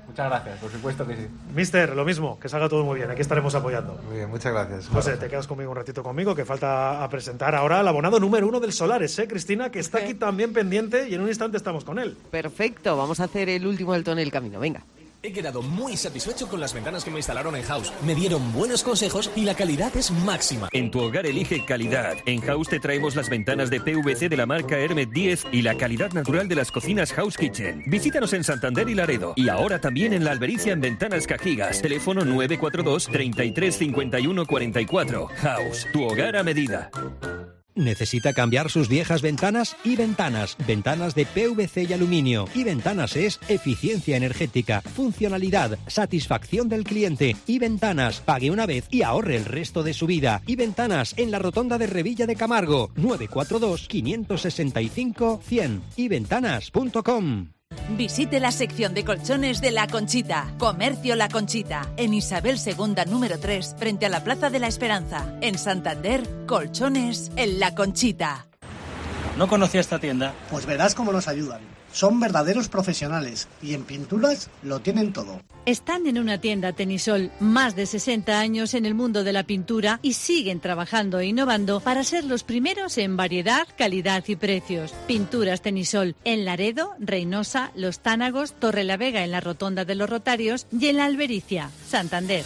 Muchas gracias, por supuesto que sí. Mister, lo mismo, que salga todo muy bien, aquí estaremos apoyando. Muy bien, muchas gracias. José, te quedas conmigo un ratito conmigo, que falta a presentar ahora al abonado número uno del Solares, ¿eh, Cristina? Que está aquí también pendiente y en un instante estamos con él. Perfecto, vamos a hacer el último alto en el camino, venga. He quedado muy satisfecho con las ventanas que me instalaron en House. Me dieron buenos consejos y la calidad es máxima. En tu hogar elige calidad. En House te traemos las ventanas de P V C de la marca Hermet diez y la calidad natural de las cocinas House Kitchen. Visítanos en Santander y Laredo. Y ahora también en La Albericia en Ventanas Cajigas. Teléfono nueve cuatro dos, treinta y tres, cincuenta y uno, cuarenta y cuatro. House, tu hogar a medida. ¿Necesita cambiar sus viejas ventanas? Y Ventanas, ventanas de P V C y aluminio. Y Ventanas es eficiencia energética, funcionalidad, satisfacción del cliente. Y Ventanas, pague una vez y ahorre el resto de su vida. Y Ventanas, en la rotonda de Revilla de Camargo, nueve cuatro dos, cinco seis cinco, cien. y ventanas punto com. Visite la sección de colchones de La Conchita. Comercio La Conchita. En Isabel segunda número tres, frente a la Plaza de la Esperanza. En Santander, colchones en La Conchita. ¿No conocía esta tienda? Pues verás cómo nos ayudan. Son verdaderos profesionales y en pinturas lo tienen todo. Están en una tienda Tenisol, más de sesenta años en el mundo de la pintura y siguen trabajando e innovando para ser los primeros en variedad, calidad y precios. Pinturas Tenisol en Laredo, Reynosa, Los Tánagos, Torrelavega en la Rotonda de los Rotarios y en La Albericia, Santander.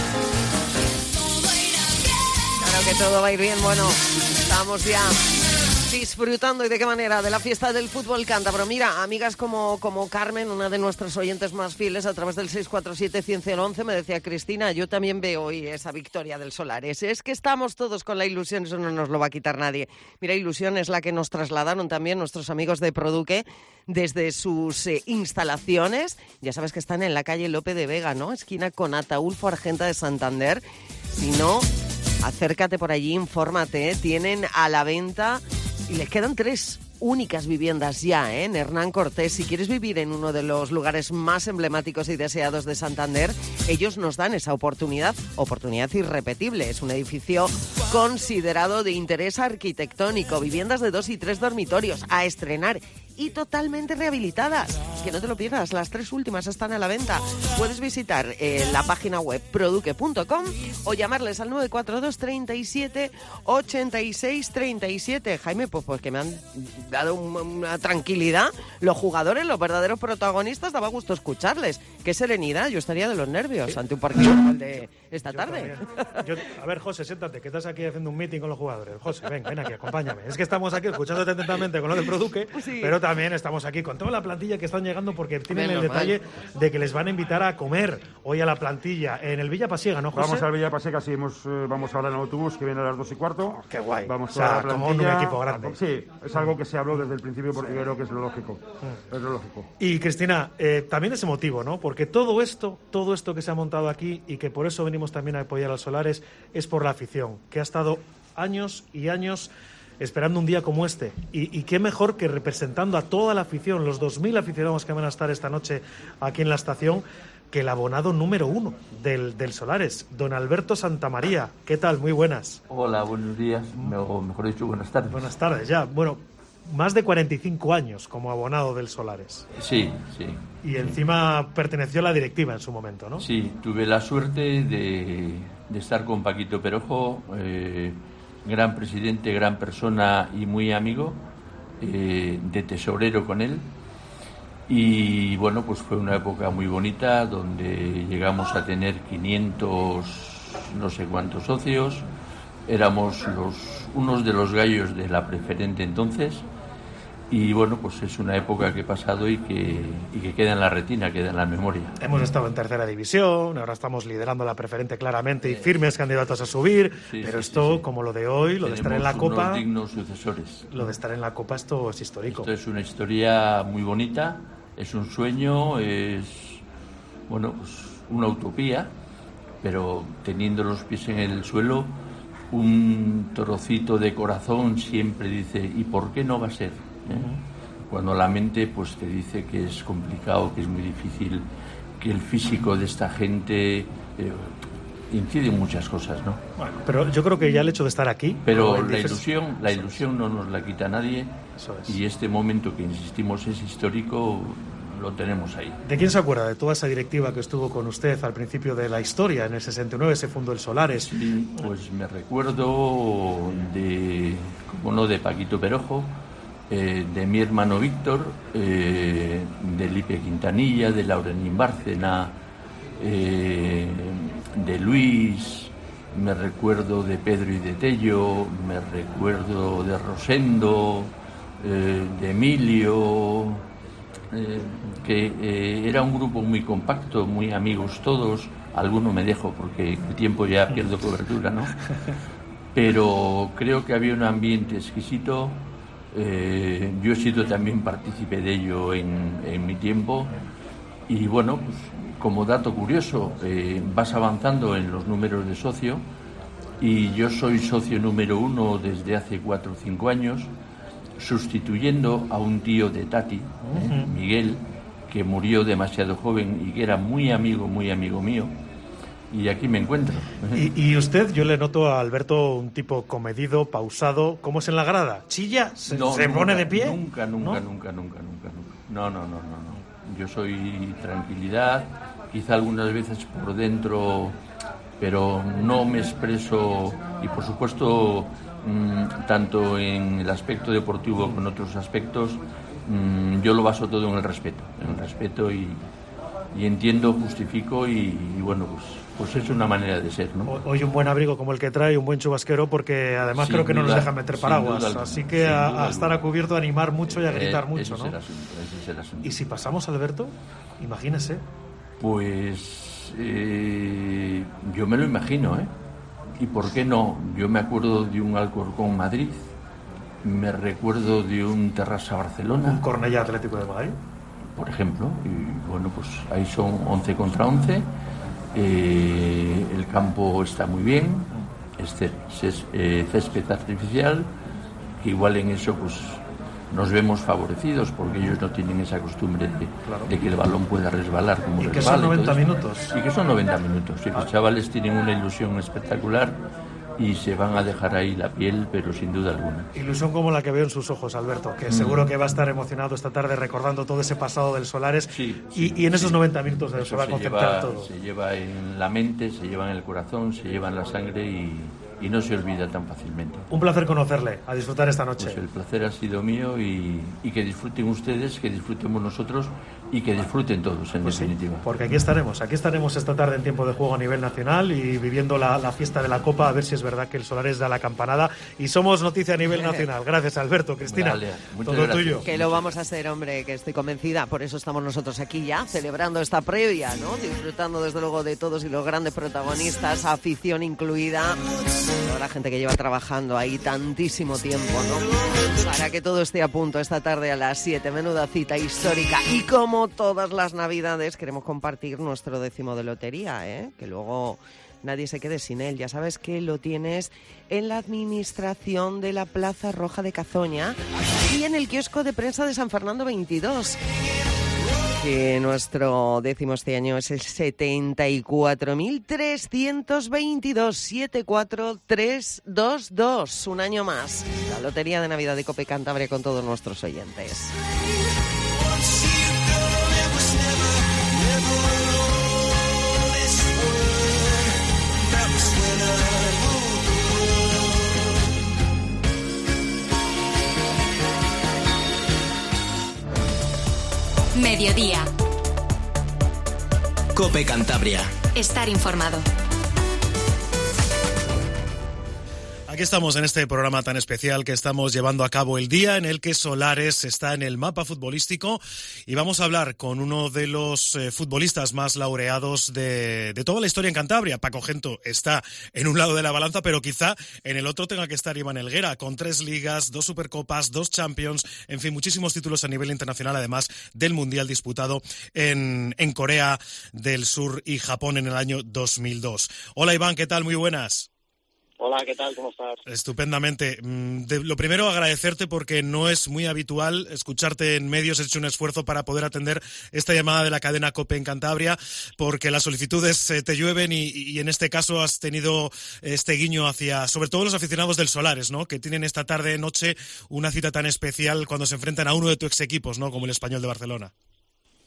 Claro que todo va a ir bien. Bueno, estamos ya disfrutando, y de qué manera, de la fiesta del fútbol cántabro. Mira, amigas como, como Carmen, una de nuestras oyentes más fieles, a través del seis cuatro siete, cien cero once, me decía: Cristina, yo también veo hoy esa victoria del Solares. Es que estamos todos con la ilusión, eso no nos lo va a quitar nadie. Mira, ilusión es la que nos trasladaron también nuestros amigos de Produque desde sus eh, instalaciones. Ya sabes que están en la calle Lope de Vega, ¿no? Esquina con Ataulfo Argenta de Santander. Si no, acércate por allí, infórmate, ¿eh? Tienen a la venta, y les quedan tres únicas viviendas ya, ¿eh? En Hernán Cortés. Si quieres vivir en uno de los lugares más emblemáticos y deseados de Santander, ellos nos dan esa oportunidad, oportunidad irrepetible. Es un edificio considerado de interés arquitectónico, viviendas de dos y tres dormitorios a estrenar y totalmente rehabilitadas. Que no te lo pierdas, las tres últimas están a la venta. Puedes visitar eh, la página web produque punto com o llamarles al nueve cuatro dos, treinta y siete, ochenta y seis, treinta y siete. Jaime, pues, pues que me han dado un, una tranquilidad. Los jugadores, los verdaderos protagonistas, daba gusto escucharles. Qué serenidad, yo estaría de los nervios ¿Sí? ante un partido como el de esta yo tarde. Yo, a ver, José, siéntate, que estás aquí haciendo un meeting con los jugadores. José, ven, ven aquí, acompáñame. Es que estamos aquí escuchándote atentamente con lo del Produque, sí. pero también estamos aquí con toda la plantilla que están llegando, porque tienen Menos el detalle mal. de que les van a invitar a comer hoy a la plantilla en el Villa Pasiega, ¿no, José? Vamos al Villa Pasiega, sí, hemos, eh, vamos ahora en el autobús que viene a las dos y cuarto. Oh, qué guay. Vamos o sea, a la como un equipo grande. Sí, es algo que se habló desde el principio porque sí. creo que es lo lógico. Sí. Es lo lógico. Y Cristina, eh, también es emotivo, ¿no? Porque todo esto, todo esto que se ha montado aquí y que por eso venimos también a apoyar al Solares es por la afición, que ha estado años y años esperando un día como este. Y, y qué mejor que representando a toda la afición, los dos mil aficionados que van a estar esta noche aquí en la estación, que el abonado número uno del, del Solares, don Alberto Santamaría. ¿Qué tal? Muy buenas. Hola, buenos días, o mejor dicho, buenas tardes. Buenas tardes, ya. Bueno, más de cuarenta y cinco años como abonado del Solares. Sí, sí. Y encima perteneció a la directiva en su momento, ¿no? Sí, tuve la suerte de, de estar con Paquito Perojo, eh, gran presidente, gran persona y muy amigo, eh, de tesorero con él. Y bueno, pues fue una época muy bonita donde llegamos a tener quinientos no sé cuántos socios. Éramos los, unos de los gallos de la preferente entonces. Y bueno, pues es una época que he pasado y que, y que queda en la retina, queda en la memoria. Hemos estado en tercera división, ahora estamos liderando la preferente claramente y firmes candidatos a subir, sí, pero sí, esto, sí, sí. como lo de hoy, lo Tenemos de estar en la Copa... unos dignos sucesores. Lo de estar en la Copa, esto es histórico. Esto es una historia muy bonita, es un sueño, es, bueno, pues una utopía, pero teniendo los pies en el suelo, un trocito de corazón siempre dice, ¿y por qué no va a ser? ¿Eh? Cuando la mente pues te dice que es complicado, que es muy difícil, que el físico de esta gente eh, incide en muchas cosas, ¿no? Bueno, pero yo creo que ya el hecho de estar aquí... Pero la ilusión, la ilusión no nos la quita nadie. Eso es. Y este momento que insistimos es histórico, lo tenemos ahí. ¿De quién se acuerda? De toda esa directiva que estuvo con usted al principio de la historia, en el sesenta y nueve se fundó el Solares. Sí, pues me recuerdo de, como no, de Paquito Perojo, eh, de mi hermano Víctor, eh, de Lipe Quintanilla, de Laurenín Bárcena, eh, de Luis, me recuerdo de Pedro y de Tello, me recuerdo de Rosendo, eh, de Emilio, eh, que eh, era un grupo muy compacto, muy amigos todos. Alguno me dejo porque el tiempo ya pierdo cobertura, ¿no? Pero creo que había un ambiente exquisito. Eh, yo he sido también partícipe de ello en, en mi tiempo. Y bueno, pues, como dato curioso, eh, vas avanzando en los números de socio y yo soy socio número uno desde hace cuatro o cinco años, sustituyendo a un tío de Tati, eh, Miguel, que murió demasiado joven y que era muy amigo, muy amigo mío. Y aquí me encuentro. Y, y usted, yo le noto a Alberto un tipo comedido, pausado. ¿Cómo es en la grada? ¿Chilla? ¿Se, no, se nunca, pone de pie? Nunca, nunca, ¿no? nunca, nunca, nunca, nunca. No, no, no, no, no. Yo soy tranquilidad, quizá algunas veces por dentro, pero no me expreso. Y por supuesto, mmm, tanto en el aspecto deportivo como en otros aspectos, mmm, yo lo baso todo en el respeto. En el respeto y, y entiendo, justifico y, y bueno, pues... Pues es una manera de ser, ¿no? Hoy un buen abrigo como el que trae, un buen chubasquero, porque además sin creo que duda, no nos dejan meter paraguas. Duda, así que a, a estar a cubierto, a animar mucho y a gritar eh, mucho, ¿no? Es el asunto, ese es el asunto. Y si pasamos, Alberto, imagínese. Pues eh, yo me lo imagino, ¿eh? ¿Y por qué no? Yo me acuerdo de un Alcorcón Madrid, me recuerdo de un Terrassa Barcelona. Un Cornellá Atlético de Madrid. Por ejemplo, y bueno, pues ahí son once contra once. Eh, el campo está muy bien, este es eh, césped artificial, que igual en eso pues nos vemos favorecidos porque ellos no tienen esa costumbre de, claro. de que el balón pueda resbalar como y resbala. Que son noventa minutos. Y que son noventa minutos. Y los chavales tienen una ilusión espectacular y se van a dejar ahí la piel, pero sin duda alguna. Ilusión como la que veo en sus ojos, Alberto, que mm. seguro que va a estar emocionado esta tarde recordando todo ese pasado del Solares sí, y, sí, y en esos sí. noventa minutos se, se va a concentrar lleva, todo. Se lleva en la mente, se lleva en el corazón, se lleva en la sangre y, y no se olvida tan fácilmente. Un placer conocerle, a disfrutar esta noche. Pues el placer ha sido mío y, y que disfruten ustedes, que disfrutemos nosotros y que disfruten todos, en pues definitiva. Sí, porque aquí estaremos, aquí estaremos esta tarde en tiempo de juego a nivel nacional y viviendo la, la fiesta de la Copa, a ver si es verdad que el Solares da la campanada y somos noticia a nivel nacional. Gracias, Alberto, Cristina, vale, todo gracias. tuyo. Que lo vamos a hacer, hombre, que estoy convencida, por eso estamos nosotros aquí ya, celebrando esta previa, ¿no? Disfrutando desde luego de todos y los grandes protagonistas, afición incluida, toda la gente que lleva trabajando ahí tantísimo tiempo, ¿no? Para que todo esté a punto esta tarde a las siete, menuda cita histórica. Y como todas las navidades queremos compartir nuestro décimo de lotería, ¿eh? Que luego nadie se quede sin él. Ya sabes que lo tienes en la administración de la Plaza Roja de Cazoña y en el kiosco de prensa de San Fernando veintidós. Que nuestro décimo este año es el setenta y cuatro mil trescientos veintidós, setenta y cuatro mil trescientos veintidós. Un año más. La Lotería de Navidad de Cope Cantabria con todos nuestros oyentes. Mediodía. Cope Cantabria. Estar informado. Aquí estamos en este programa tan especial que estamos llevando a cabo el día en el que Solares está en el mapa futbolístico y vamos a hablar con uno de los eh, futbolistas más laureados de, de toda la historia en Cantabria. Paco Gento está en un lado de la balanza, pero quizá en el otro tenga que estar Iván Helguera, con tres ligas, dos supercopas, dos Champions, en fin, muchísimos títulos a nivel internacional, además del Mundial disputado en, en Corea del Sur y Japón en el año dos mil dos. Hola Iván, ¿qué tal? Muy buenas. Hola, ¿qué tal? ¿Cómo estás? Estupendamente. De, lo primero, agradecerte porque no es muy habitual escucharte en medios. He hecho un esfuerzo para poder atender esta llamada de la cadena COPE en Cantabria, porque las solicitudes eh, te llueven y, y en este caso has tenido este guiño hacia, sobre todo los aficionados del Solares, ¿no? Que tienen esta tarde-noche una cita tan especial cuando se enfrentan a uno de tus ex equipos, ¿no? Como el Español de Barcelona.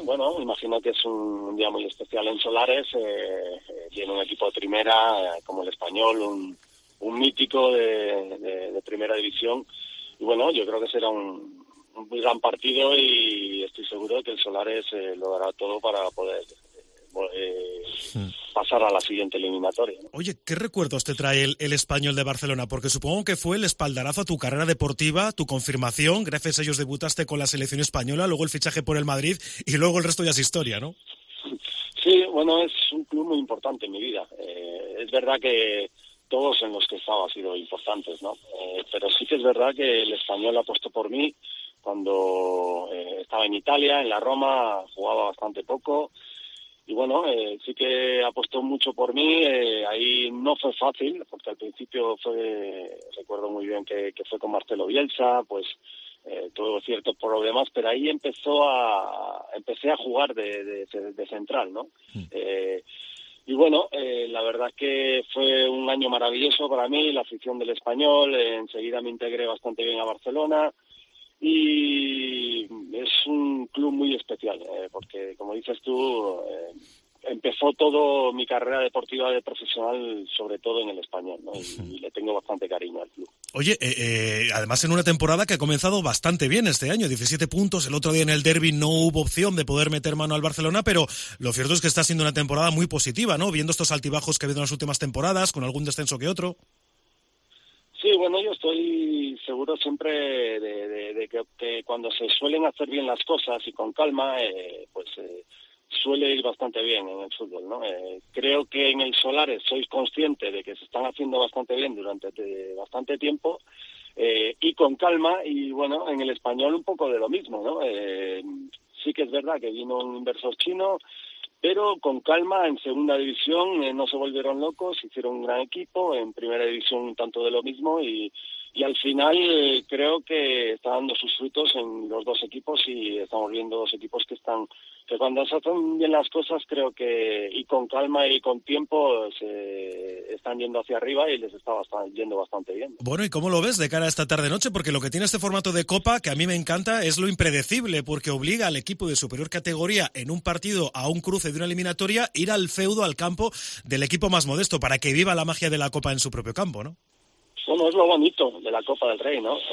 bueno, imagino que es un día muy especial en Solares. Eh, eh, tiene un equipo de primera, eh, como el Español, un, un mítico de, de, de primera división. Y bueno, yo creo que será un, un muy gran partido y estoy seguro de que el Solares eh, lo dará todo para poder eh, sí. pasar a la siguiente eliminatoria, ¿no? Oye, ¿qué recuerdos te trae el, el Español de Barcelona? Porque supongo que fue el espaldarazo a tu carrera deportiva, tu confirmación, gracias a ellos debutaste con la selección española, luego el fichaje por el Madrid y luego el resto ya es historia, ¿no? Sí, bueno, es un club muy importante en mi vida. Eh, es verdad que todos en los que he estado han sido importantes, ¿no? Eh, pero sí que es verdad que el Español apostó por mí cuando eh, estaba en Italia, en la Roma, jugaba bastante poco. Y bueno, eh, sí que apostó mucho por mí. Eh, ahí no fue fácil, porque al principio fue, recuerdo muy bien que, que fue con Marcelo Bielsa, pues eh, tuvo ciertos problemas, pero ahí empezó a, empecé a jugar de, de, de central, ¿no? Mm. Eh, y bueno, eh, la verdad que fue un año maravilloso para mí, la afición del Español. Eh, enseguida me integré bastante bien a Barcelona. Y es un club muy especial, eh, porque, como dices tú, eh, empezó todo mi carrera deportiva de profesional, sobre todo en el Español, ¿no? Y, y le tengo bastante cariño al club. Oye, eh, eh, además en una temporada que ha comenzado bastante bien este año, diecisiete puntos, el otro día en el derbi no hubo opción de poder meter mano al Barcelona, pero lo cierto es que está siendo una temporada muy positiva, ¿no? Viendo estos altibajos que ha habido en las últimas temporadas, con algún descenso que otro. Sí, bueno, yo estoy seguro siempre de, de, de que, que cuando se suelen hacer bien las cosas y con calma, eh, pues eh, suele ir bastante bien en el fútbol, ¿no? Eh, creo que en el Solares soy consciente de que se están haciendo bastante bien durante de, bastante tiempo eh, y con calma, y bueno, en el Español un poco de lo mismo, ¿no? Eh, sí que es verdad que vino un inversor chino, pero con calma. En segunda división eh, no se volvieron locos, hicieron un gran equipo, en primera división un tanto de lo mismo, y, y al final eh, creo que está dando sus frutos en los dos equipos, y estamos viendo dos equipos que están, que cuando se hacen bien las cosas, creo que, y con calma y con tiempo, se están yendo hacia arriba y les está bastante, yendo bastante bien. Bueno, ¿y cómo lo ves de cara a esta tarde-noche? Porque lo que tiene este formato de Copa, que a mí me encanta, es lo impredecible, porque obliga al equipo de superior categoría en un partido a un cruce de una eliminatoria, ir al feudo, al campo del equipo más modesto, para que viva la magia de la Copa en su propio campo, ¿no? Bueno, es lo bonito de la Copa del Rey, ¿no?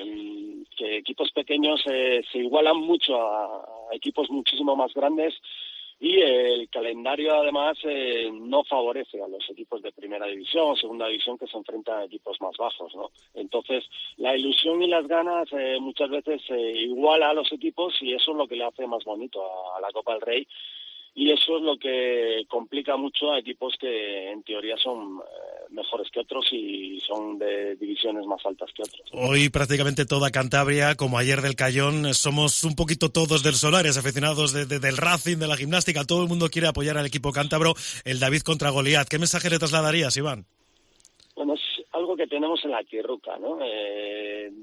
Eh, que equipos pequeños eh, se igualan mucho a, a equipos muchísimo más grandes, y eh, el calendario además eh, no favorece a los equipos de primera división o segunda división que se enfrentan a equipos más bajos, ¿no? Entonces, la ilusión y las ganas eh, muchas veces eh, iguala a los equipos, y eso es lo que le hace más bonito a, a la Copa del Rey. Y eso es lo que complica mucho a equipos que en teoría son eh, mejores que otros y son de divisiones más altas que otros. Hoy prácticamente toda Cantabria, como ayer del Cayón, somos un poquito todos del Solares, aficionados de, de, del Racing, de la gimnástica. Todo el mundo quiere apoyar al equipo cántabro, el David contra Goliat. ¿Qué mensaje le trasladarías, Iván? Bueno, es algo que tenemos en la tierruca, ¿no? Eh,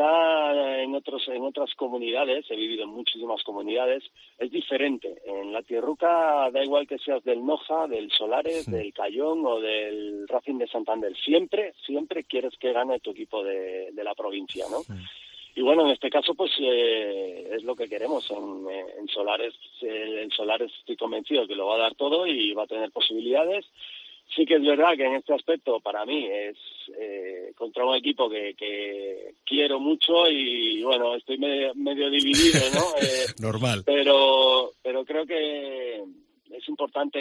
quizá en otros en otras comunidades, he vivido en muchísimas comunidades, es diferente. En la tierruca da igual que seas del Noja, del Solares, sí. del Cayón o del Racing de Santander. Siempre, siempre quieres que gane tu equipo de, de la provincia, ¿no? Sí. Y bueno, en este caso, pues eh, es lo que queremos en, en Solares. En Solares estoy convencido que lo va a dar todo y va a tener posibilidades. Sí que es verdad que en este aspecto para mí es eh, contra un equipo que, que quiero mucho y bueno, estoy medio, medio dividido, ¿no? Eh, Normal. Pero, pero creo que es importante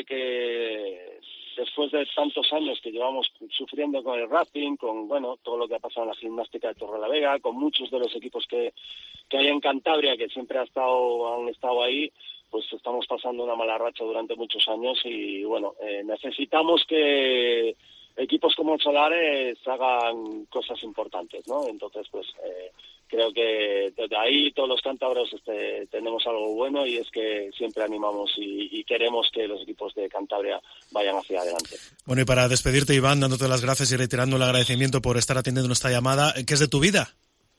que después de tantos años que llevamos sufriendo con el Racing, con bueno todo lo que ha pasado en la gimnástica de Torrelavega, con muchos de los equipos que, que hay en Cantabria que siempre ha estado, han estado ahí, pues estamos pasando una mala racha durante muchos años y bueno, eh, necesitamos que equipos como el Solares hagan cosas importantes, ¿no? Entonces, pues eh, creo que desde ahí todos los cántabros este, tenemos algo bueno, y es que siempre animamos y, y queremos que los equipos de Cantabria vayan hacia adelante. Bueno, y para despedirte, Iván, dándote las gracias y reiterando el agradecimiento por estar atendiendo nuestra llamada, ¿qué es de tu vida?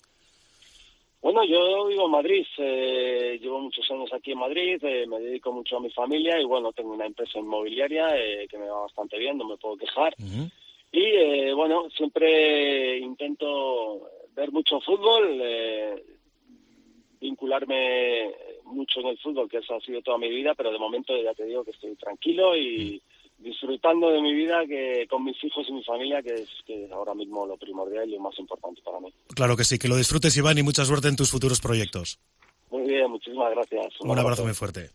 Bueno, yo vivo en Madrid, eh, llevo muchos años aquí en Madrid, eh, me dedico mucho a mi familia y bueno, tengo una empresa inmobiliaria eh, que me va bastante bien, no me puedo quejar. Uh-huh. Y eh, bueno, siempre intento ver mucho fútbol, eh, vincularme mucho en el fútbol, que eso ha sido toda mi vida, pero de momento ya te digo que estoy tranquilo y disfrutando de mi vida, que con mis hijos y mi familia, que es que ahora mismo lo primordial y lo más importante para mí. Claro que sí, que lo disfrutes, Iván, y mucha suerte en tus futuros proyectos. Muy bien, muchísimas gracias. Un, Un abrazo muy fuerte.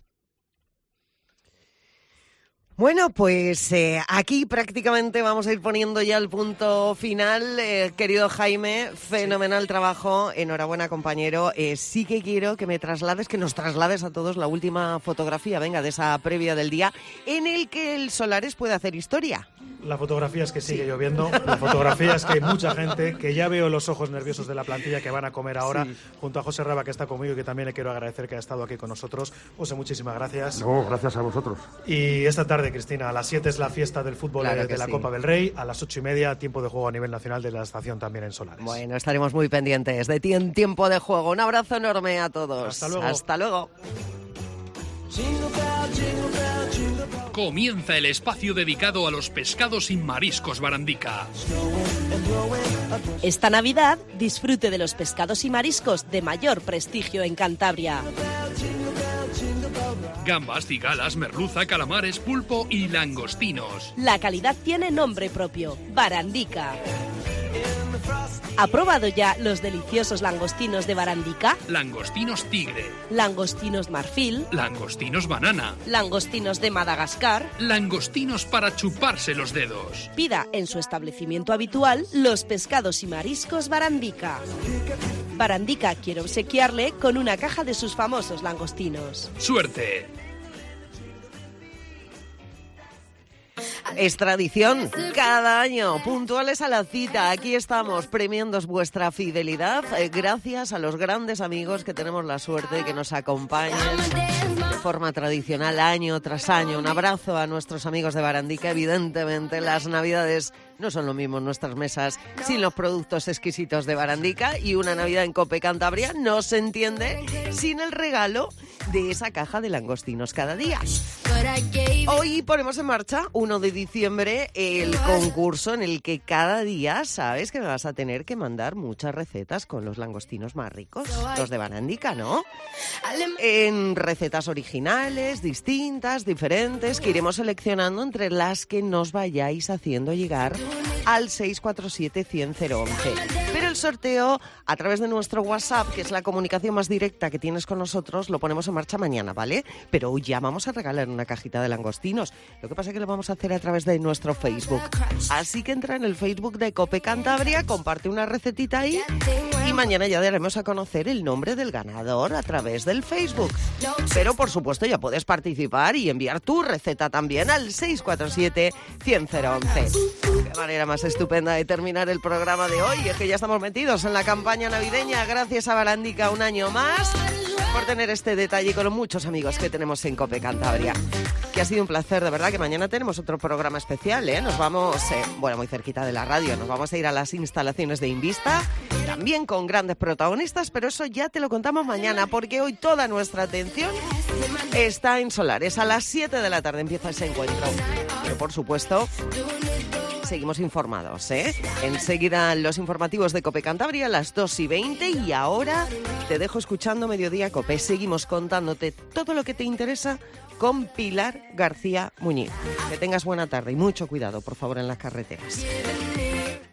Bueno, pues eh, aquí prácticamente vamos a ir poniendo ya el punto final. Eh, querido Jaime, fenomenal sí. trabajo, enhorabuena compañero. Eh, sí que quiero que me traslades, que nos traslades a todos la última fotografía, venga, de esa previa del día, en el que el Solares puede hacer historia. La fotografía es que sigue sí. lloviendo, la fotografía es que hay mucha gente, que ya veo los ojos nerviosos de la plantilla que van a comer ahora, sí. junto a José Raba, que está conmigo y que también le quiero agradecer que ha estado aquí con nosotros. José, muchísimas gracias. No, gracias a vosotros. Y esta tarde, Cristina, a las siete es la fiesta del fútbol claro de la sí. Copa del Rey, a las ocho y media tiempo de juego a nivel nacional de la estación también en Solares. Bueno, estaremos muy pendientes de ti en tiempo de juego. Un abrazo enorme a todos. Hasta luego. Hasta luego. Comienza el espacio dedicado a los pescados y mariscos Barandica. Esta Navidad disfrute de los pescados y mariscos de mayor prestigio en Cantabria. Gambas, cigalas, merluza, calamares, pulpo y langostinos. La calidad tiene nombre propio, Barandica. ¿Ha probado ya los deliciosos langostinos de Barandica? Langostinos tigre. Langostinos marfil. Langostinos banana. Langostinos de Madagascar. Langostinos para chuparse los dedos. Pida en su establecimiento habitual los pescados y mariscos Barandica. Barandica quiere obsequiarle con una caja de sus famosos langostinos. ¡Suerte! Es tradición, cada año, puntuales a la cita, aquí estamos premiando vuestra fidelidad, eh, gracias a los grandes amigos que tenemos la suerte de que nos acompañen de forma tradicional año tras año. Un abrazo a nuestros amigos de Barandica. Evidentemente las Navidades no son lo mismo en nuestras mesas sin los productos exquisitos de Barandica, y una Navidad en Cope Cantabria no se entiende sin el regalo de esa caja de langostinos cada día. Hoy ponemos en marcha, uno de diciembre, el concurso en el que cada día sabes que me vas a tener que mandar muchas recetas con los langostinos más ricos, los de Barandica, ¿no? En recetas originales, distintas, diferentes, que iremos seleccionando entre las que nos vayáis haciendo llegar al seis cuatro siete, cien, cero once. Pero el sorteo, a través de nuestro WhatsApp, que es la comunicación más directa que tienes con nosotros, lo ponemos en marcha mañana, ¿vale? Pero hoy ya vamos a regalar una cajita de langostinos. Lo que pasa es que lo vamos a hacer a través de nuestro Facebook. Así que entra en el Facebook de Cope Cantabria, comparte una recetita ahí y mañana ya daremos a conocer el nombre del ganador a través del Facebook. Pero, por supuesto, ya puedes participar y enviar tu receta también al seis cuatro siete, cien, cero once. Qué manera más estupenda de terminar el programa de hoy. Es que ya estamos metidos en la campaña navideña. Gracias a Barandica un año más por tener este detalle con los muchos amigos que tenemos en Cope Cantabria. Que ha sido un placer, de verdad, que mañana tenemos otro programa especial, ¿eh? Nos vamos, eh, bueno, muy cerquita de la radio, nos vamos a ir a las instalaciones de Invista, también con grandes protagonistas, pero eso ya te lo contamos mañana, porque hoy toda nuestra atención está en Solares. A las siete de la tarde empieza ese encuentro. Pero, por supuesto, seguimos informados, ¿eh? Enseguida los informativos de Cope Cantabria a las dos y veinte, y ahora te dejo escuchando Mediodía Cope. Seguimos contándote todo lo que te interesa con Pilar García Muñiz. Que tengas buena tarde y mucho cuidado, por favor, en las carreteras.